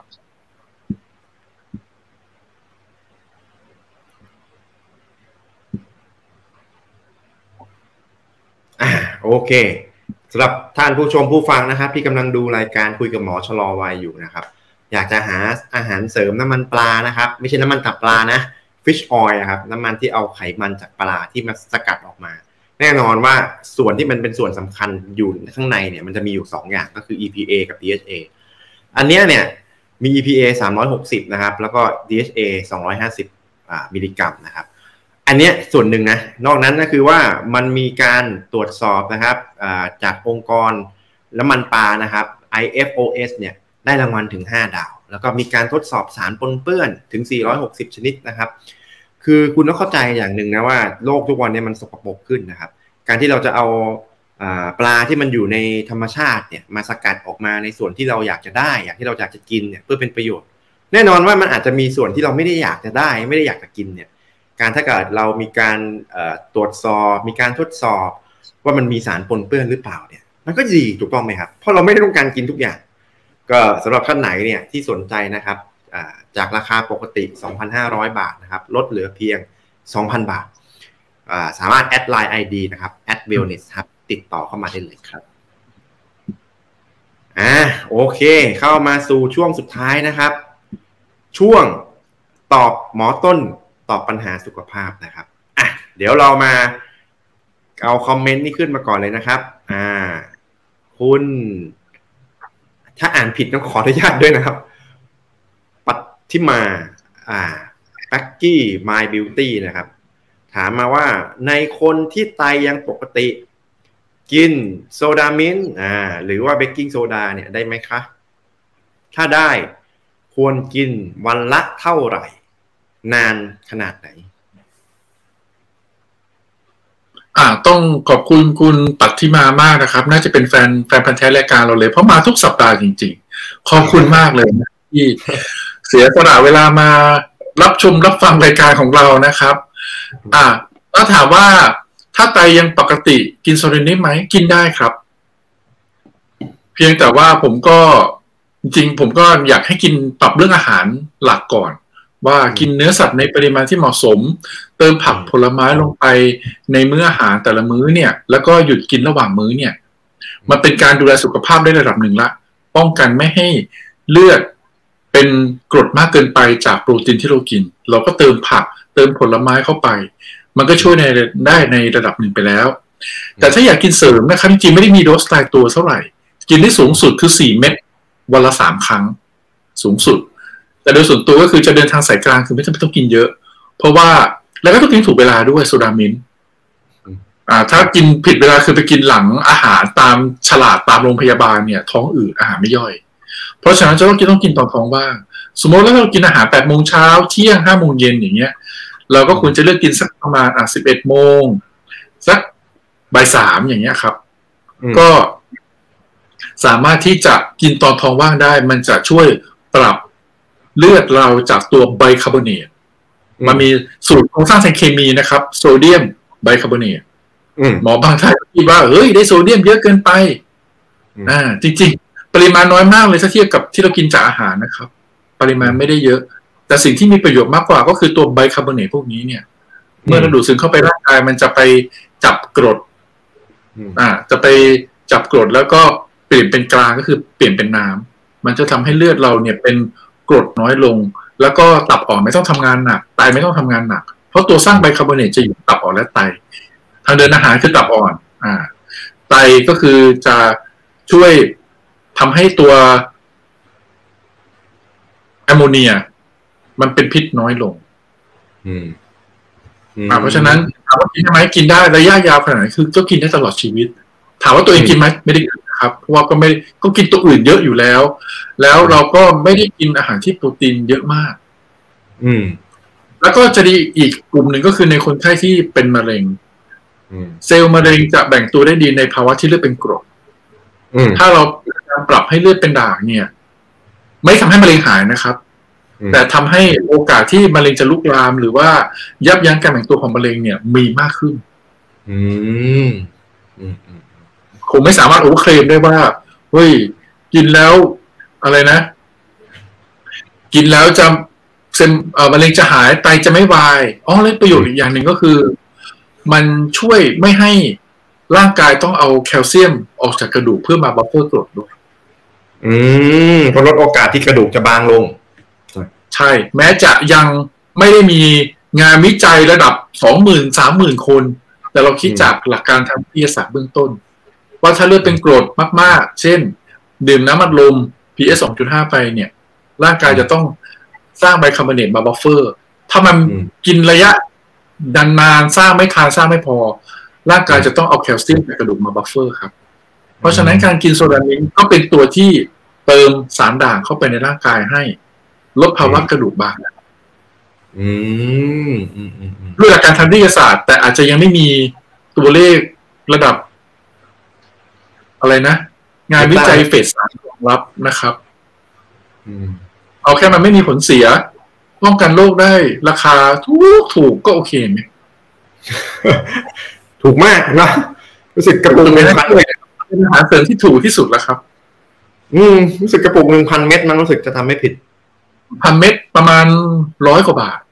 โอเคสำหรับท่านผู้ชมผู้ฟังนะครับที่กำลังดูรายการคุยกับหมอชะลอวัยอยู่นะครับอยากจะหาอาหารเสริมน้ำมันปลานะครับไม่ใช่น้ำมันตับปลานะ fish oil ครับน้ำมันที่เอาไขมันจากปลาที่มาสกัดออกมาแน่นอนว่าส่วนที่มันเป็นส่วนสำคัญอยู่ข้างในเนี่ยมันจะมีอยู่2อย่างก็คือ EPA กับ DHA อันนี้เนี่ยมี EPA 360นะครับแล้วก็ DHA 250มิลลิกรัมนะครับอันนี้ส่วนหนึ่งนะนอกนั้นก็คือว่ามันมีการตรวจสอบนะครับจากองค์กรน้ำมันปลานะครับ IFOS เนี่ยได้รางวัลถึง5ดาวแล้วก็มีการทดสอบสารปนเปื้อนถึง460ชนิดนะครับคือคุณต้องเข้าใจอย่างหนึ่งนะว่าโลกทุกวันนี้มันสกปรกขึ้นนะครับการที่เราจะเอาปลาที่มันอยู่ในธรรมชาติเนี่ยมาสกัดออกมาในส่วนที่เราอยากจะได้อยากที่เราอยากจะกินเนี่ยเพื่อเป็นประโยชน์แน่นอนว่ามันอาจจะมีส่วนที่เราไม่ได้อยากจะได้ไม่ได้อยากจะกินเนี่ยการถ้าเกิดเรามีการตรวจสอบมีการทดสอบว่ามันมีสารปนเปื้อนหรือเปล่าเนี่ยมันก็ดีถูกต้องไหมครับเพราะเราไม่ได้ต้องการกินทุกอย่างก็สำหรับท่านไหนเนี่ยที่สนใจนะครับจากราคาปกติ 2,500 บาทนะครับลดเหลือเพียง 2,000 บาทสามารถแอดไลน์ ID นะครับ @wellness ครับติดต่อเข้ามาได้เลยครับโอเคเข้ามาสู่ช่วงสุดท้ายนะครับช่วงตอบหมอต้นตอบปัญหาสุขภาพนะครับเดี๋ยวเรามาเอาคอมเมนต์นี้ขึ้นมาก่อนเลยนะครับคุณถ้าอ่านผิดต้องขออนุญาตด้วยนะครับปัทมาแบ็กกี้มายบิวตี้นะครับถามมาว่าในคนที่ไตยังปกติกินโซดามิ้นหรือว่าเบกกิ้งโซดาเนี่ยได้ไหมคะถ้าได้ควรกินวันละเท่าไหร่นานขนาดไหนต้องขอบคุณคุณปัทมามากนะครับน่าจะเป็นแฟนพันธุ์แท้รายการเราเลยเพราะมาทุกสัปดาห์จริงๆขอบคุณมากเลยที่เสียสละเวลามารับชมรับฟังรายการของเรานะครับถ้าถามว่าถ้าไตยังปกติกินโซเดียมได้ไหมกินได้ครับเพียงแต่ว่าผมก็อยากให้กินปรับเรื่องอาหารหลักก่อนว่ากินเนื้อสัตว์ในปริมาณที่เหมาะสมเติมผักผลไม้ลงไปในมื้ออาหารแต่ละมื้อเนี่ยแล้วก็หยุดกินระหว่างมื้อเนี่ยมันเป็นการดูแลสุขภาพได้ระดับหนึ่งละป้องกันไม่ให้เลือดเป็นกรดมากเกินไปจากโปรตีนที่เรากินเราก็เติมผักเติมผลไม้เข้าไปมันก็ช่วยได้ในระดับหนึ่งไปแล้วแต่ถ้าอยากกินเสริมนะครับจริงๆไม่ได้มีโดสตายตัวเท่าไหร่กินได้สูงสุดคือ4เม็ดวันละ3ครั้งสูงสุดแต่โดยส่วนตัวก็คือจะเดินทางสายกลางคือไม่จำเป็นต้องกินเยอะเพราะว่าแล้วก็ต้องกินถูกเวลาด้วยโซดามินถ้ากินผิดเวลาคือไปกินหลังอาหารตามฉลากตามโรงพยาบาลเนี่ยท้องอืดอาหารไม่ย่อยเพราะฉะนั้นจะต้องกินตอนท้องว่างสมมติว่าเรากินอาหาร8 โมงเช้าเที่ยง5 โมงเย็นอย่างเงี้ยเราก็ควรจะเลือกกินสักประมาณ11 โมงสักบ่าย 3อย่างเงี้ยครับก็สามารถที่จะกินตอนท้องว่างได้มันจะช่วยปรับเลือดเราจากตัวไบคาร์บอเนตมันมีสูตรโครงสร้างทางเคมีนะครับโซเดียมไบคาร์บอเนตหมอบางท่านคิดว่าเฮ้ยได้โซเดียมเยอะเกินไปจริงๆปริมาณน้อยมากเลยถ้าเทียบกับที่เรากินจากอาหารนะครับปริมาณไม่ได้เยอะแต่สิ่งที่มีประโยชน์มากกว่าก็คือตัวไบคาร์บอเนตพวกนี้เนี่ยเมื่อเราดูดซึมเข้าไปร่างกายมันจะไปจับกรดจะไปจับกรดแล้วก็เปลี่ยนเป็นกลางก็คือเปลี่ยนเป็นน้ำมันจะทำให้เลือดเราเนี่ยเป็นกรดน้อยลงแล้วก็ตับอ่อนไม่ต้องทำงานหนักไตไม่ต้องทำงานหนักเพราะตัวสร้างไบคาร์บอเนตจะอยู่ตับอ่อนและไตทางเดินอาหารคือตับอ่อนไตก็คือจะช่วยทำให้ตัวแอมโมเนียมันเป็นพิษน้อยลงเพราะฉะนั้นถามว่ากินได้ไหมกินได้ระยะยาวขนาดไหนคือก็กินได้ตลอดชีวิตถามว่าตัวเองกินไหมไม่ได้กินนะครับเพราะว่าก็กินตัวอื่นเยอะอยู่แล้วเราก็ไม่ได้กินอาหารที่โปรตีนเยอะมากอืมแล้วก็จะดีอีกกลุ่มหนึ่งก็คือในคนไข้ที่เป็นมะเร็งเซลล์มะเร็งจะแบ่งตัวได้ดีในภาวะที่เลือดเป็นกรดถ้าเราปรับให้เลือดเป็นด่างเนี่ยไม่ทำให้มะเร็งหายนะครับแต่ทำให้โอกาสที่มะเร็งจะลุกลามหรือว่ายับยั้งการแบ่งตัวของมะเร็งเนี่ยมีมากขึ้นคงไม่สามารถโอเวอร์เคลมได้ว่าเฮ้ยกินแล้วอะไรนะกินแล้วจะมะเร็งจะหายไตจะไม่วายและประโยชน์อีกอย่างหนึ่งก็คือมันช่วยไม่ให้ร่างกายต้องเอาแคลเซียมออกจากกระดูกเพื่อมาบัฟเฟอร์กรดด้วยเพราะลดโอกาสที่กระดูกจะบางลงใช่แม้จะยังไม่ได้มีงานวิจัยระดับ 20,000-30,000 คนแต่เราคิดจากหลักการทางวิทยาศาสตร์เบื้องต้นว่าถ้าเลือดเป็นกรดมากๆเช่นดื่มน้ำอัดลม pH 2.5 ไปเนี่ยร่างกายจะต้องสร้างไบคาร์บอเนตมาบัฟเฟอร์ถ้ามันกินระยะนานๆสร้างไม่ทานสร้างไม่พอร่างกายจะต้องเอาแคลเซียมจากกระดูกมาบัฟเฟอร์ครับเพราะฉะนั้นการกินโซดามินก็เป็นตัวที่เติมสารด่างเข้าไปในร่างกายให้ลดภาวะกระดูกบางด้วยหลักการทางวิทยาศาสตร์แต่อาจจะยังไม่มีตัวเลขระดับอะไรนะงานวิจัยเฟส 3 รองรับนะครับเอาแค่มันไม่มีผลเสียป้องกันโรคได้ราคาถูกก็โอเคไหมถูกมากนะรู้สึกกระปุก1,000เลยเป็นอาหารเสริมที่ถูกที่สุดแล้วครับรู้สึกกระปุก 1,000 เม็ดมันรู้สึกจะทำไม่ผิด 1,000 เม็ดประมาณ100 กว่าบาท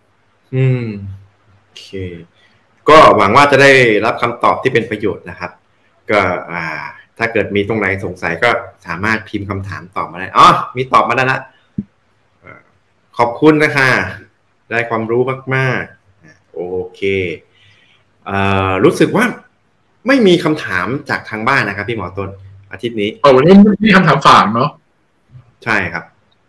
โอเคก็หวังว่าจะได้รับคำตอบที่เป็นประโยชน์นะครับก็ถ้าเกิดมีตรงไหนสงสัยก็สามารถพิมพ์คำถามตอบมาได้มีตอบมาแล้วนะขอบคุณนะคะได้ความรู้มากๆโอเครู้สึกว่าไม่มีคำถามจากทางบ้านนะครับพี่หมอต้นอาทิตย์นี้วันนี้มีคำถามฝากเนาะใช่ครับ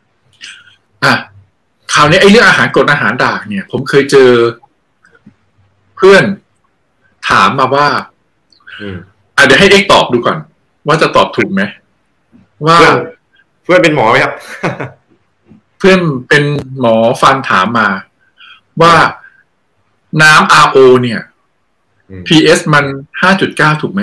คราวนี้ไอ้เรื่องอาหารกรดอาหารด่างเนี่ยผมเคยเจอเพื่อนถามมาว่าเดี๋ยวให้เอ็กตอบดูก่อนว่าจะตอบถูกไหมว่าเพื่อนเป็นหมอไหมครับเพื่อนเป็นหมอฟันถามมาว่าน้ำ RO เนี่ย pH มัน 5.9 ถูกไหม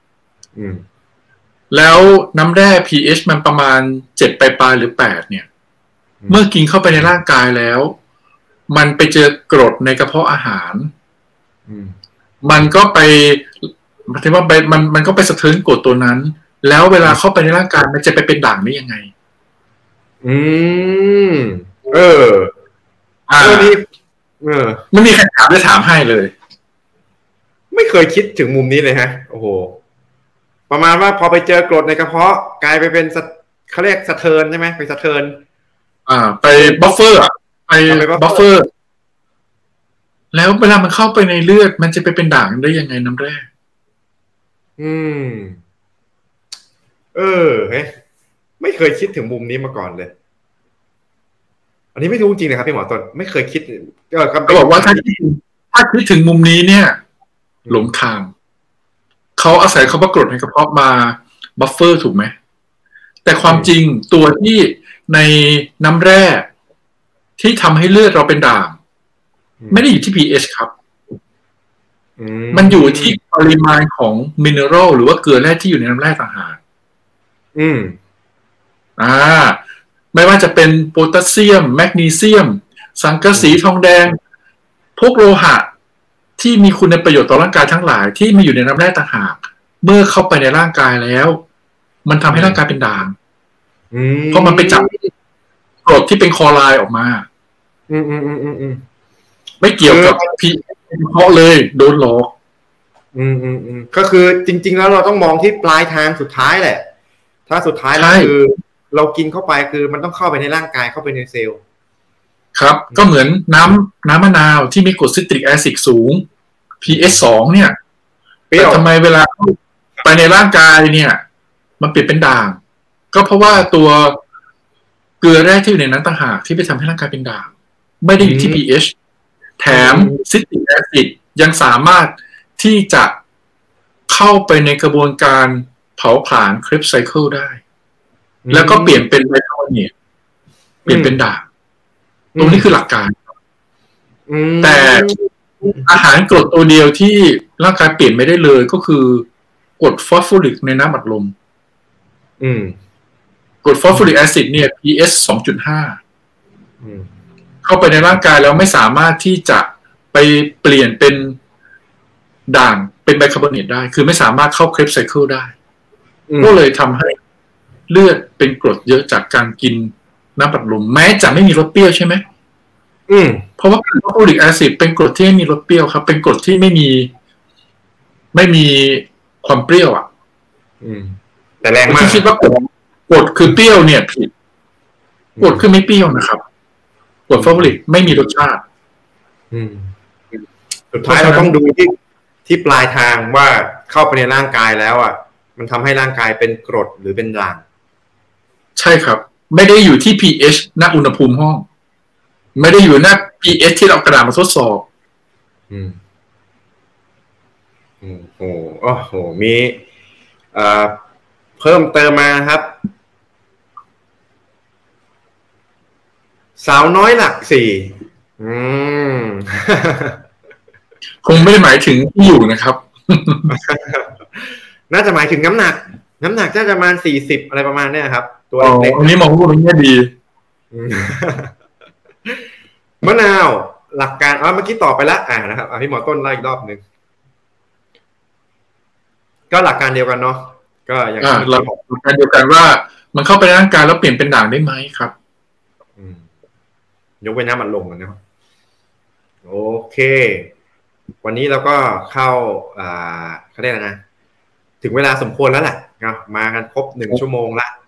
แล้วน้ำแร่ pH มันประมาณ7ปลายหรือ8เนี่ยเมื่อกินเข้าไปในร่างกายแล้วมันไปเจอกรดในกระเพาะอาหารมันก็ไปหมายถึงว่ามันก็ไปสะเทือนกรดตัวนั้นแล้วเวลาเข้าไปในร่างกายมันจะไปเป็นด่างได้ยังไงนี่ไม่มีใครถามได้ถามให้เลยไม่เคยคิดถึงมุมนี้เลยฮะโอ้โหประมาณว่าพอไปเจอกรดในกระเพาะกลายไปเป็นเขาเรียกสะเทินใช่ไหมไปสะเทินไปบัฟเฟอร์ไปบัฟเฟอร์แล้วเวลามันเข้าไปในเลือดมันจะไปเป็นด่างได้ยังไงน้ำแร่ไม่เคยคิดถึงมุมนี้มาก่อนเลยอันนี้ไม่รู้จริงนะครับพี่หมอต้นไม่เคยคิดก็บอกว่าถ้าคิดถึงมุมนี้เนี่ยหลงทางเขาอาศัยเขาประกรดในกระเพาะมาบัฟเฟอร์ถูกไหมแต่ความจริงตัวที่ในน้ำแร่ที่ทำให้เลือดเราเป็นด่างไม่ได้อยู่ที่ pH ครับมันอยู่ที่ปริมาณของมินเนอรัลหรือว่าเกลือแร่ที่อยู่ในน้ำแร่ต่างหากไม่ว่าจะเป็นโพแทสเซียมแมกนีเซียมสังกะสีทองแดงพวกโลหะที่มีคุณประโยชน์ต่อร่างกายทั้งหลายที่มีอยู่ในน้ำแร่ต่างหากเมื่อเข้าไปในร่างกายแล้วมันทำให้ร่างกายเป็นด่างเพราะมันไปจับกรดที่เป็นคลอไรด์ออกมาไม่เกี่ยวกับพีเพราะเลยโดนหลอกก็คือจริงๆแล้วเราต้องมองที่ปลายทางสุดท้ายแหละถ้าสุดท้ายแล้วคือเรากินเข้าไปคือมันต้องเข้าไปในร่างกายเข้าไปในเซลล์ครับก็เหมือนน้ำมะนาวที่มีกรดซิตริกแอซิดสูง pH 2เนี่ยแต่ทำไมเวลาไปในร่างกายเนี่ยมันเปลี่ยนเป็นด่างก็เพราะว่าตัวเกลือแร่ที่อยู่ในนั้นต่างหากที่ไปทำให้ร่างกายเป็นด่างไม่ได้อยู่ที่ pH แถมซิตริกแอซิดยังสามารถที่จะเข้าไปในกระบวนการเผาผลาญคริปไซเคิลได้แล้วก็เปลี่ยนเป็นไบคาร์บอเนตเปลี่ยนเป็นด่างตรงนี้คือหลักการแต่แต่อาหารกรดตัวเดียวที่ร่างกายเปลี่ยนไม่ได้เลยก็คือกรดฟอสฟอริกในน้ำอัดลมกรดฟอสฟอริกแอซิดเนี่ย pH 2.5เข้าไปในร่างกายแล้วไม่สามารถที่จะไปเปลี่ยนเป็นด่างเป็นไบคาร์บอเนตได้คือไม่สามารถเข้าเครบไซเคิลได้ก็เลยทำให้เลือดเป็นกรดเยอะจากการกินน้ำอัดลมแม้จะไม่มีรสเปรี้ยวใช่ไหมเพราะว่ากรดฟอสฟอริกแอซิดเป็นกรดที่ไม่มีรสเปรี้ยวครับเป็นกรดที่ไม่มีความเปรี้ยวอ่ะแต่แรงมากที่คิดว่ากรดคือเปรี้ยวเนี่ยผิดกรดคือไม่เปรี้ยวนะครับกรดฟอสฟอริกไม่มีรสชาติสุดท้ายเราต้องดูที่ปลายทางว่าเข้าไปในร่างกายแล้วอ่ะมันทำให้ร่างกายเป็นกรดหรือเป็นด่างใช่ครับไม่ได้อยู่ที่ pH ณอุณหภูมิห้องไม่ได้อยู่ณ pH ที่เรากระดาษมาทดสอบโอ้โหมีเพิ่มเติมมาครับสาวน้อยหลักสี่คงไม่ได้หมายถึงที่อยู่นะครับน่าจะหมายถึงน้ำหนักน่าจะประมาณ40อะไรประมาณนี้ครับตัวเล็กๆอันนี้มองว่ามันแง่ดีมะนาวหลักการเมื่อกี้ต่อไปแล้วนะครับพี่หมอต้นไล่อีกรอบนึงก็หลักการเดียวกันเนาะก็อย่างหลักการเดียวกันว่ามันเข้าไปในร่างกายแล้วเปลี่ยนเป็นด่างได้ไหมครับยกเว้นน้ำมันลงกันนะครับโอเควันนี้เราก็เข้าเขาเรียกอะไรนะถึงเวลาสมควรแล้วแหละมากันครบ1 ชั่วโมงละ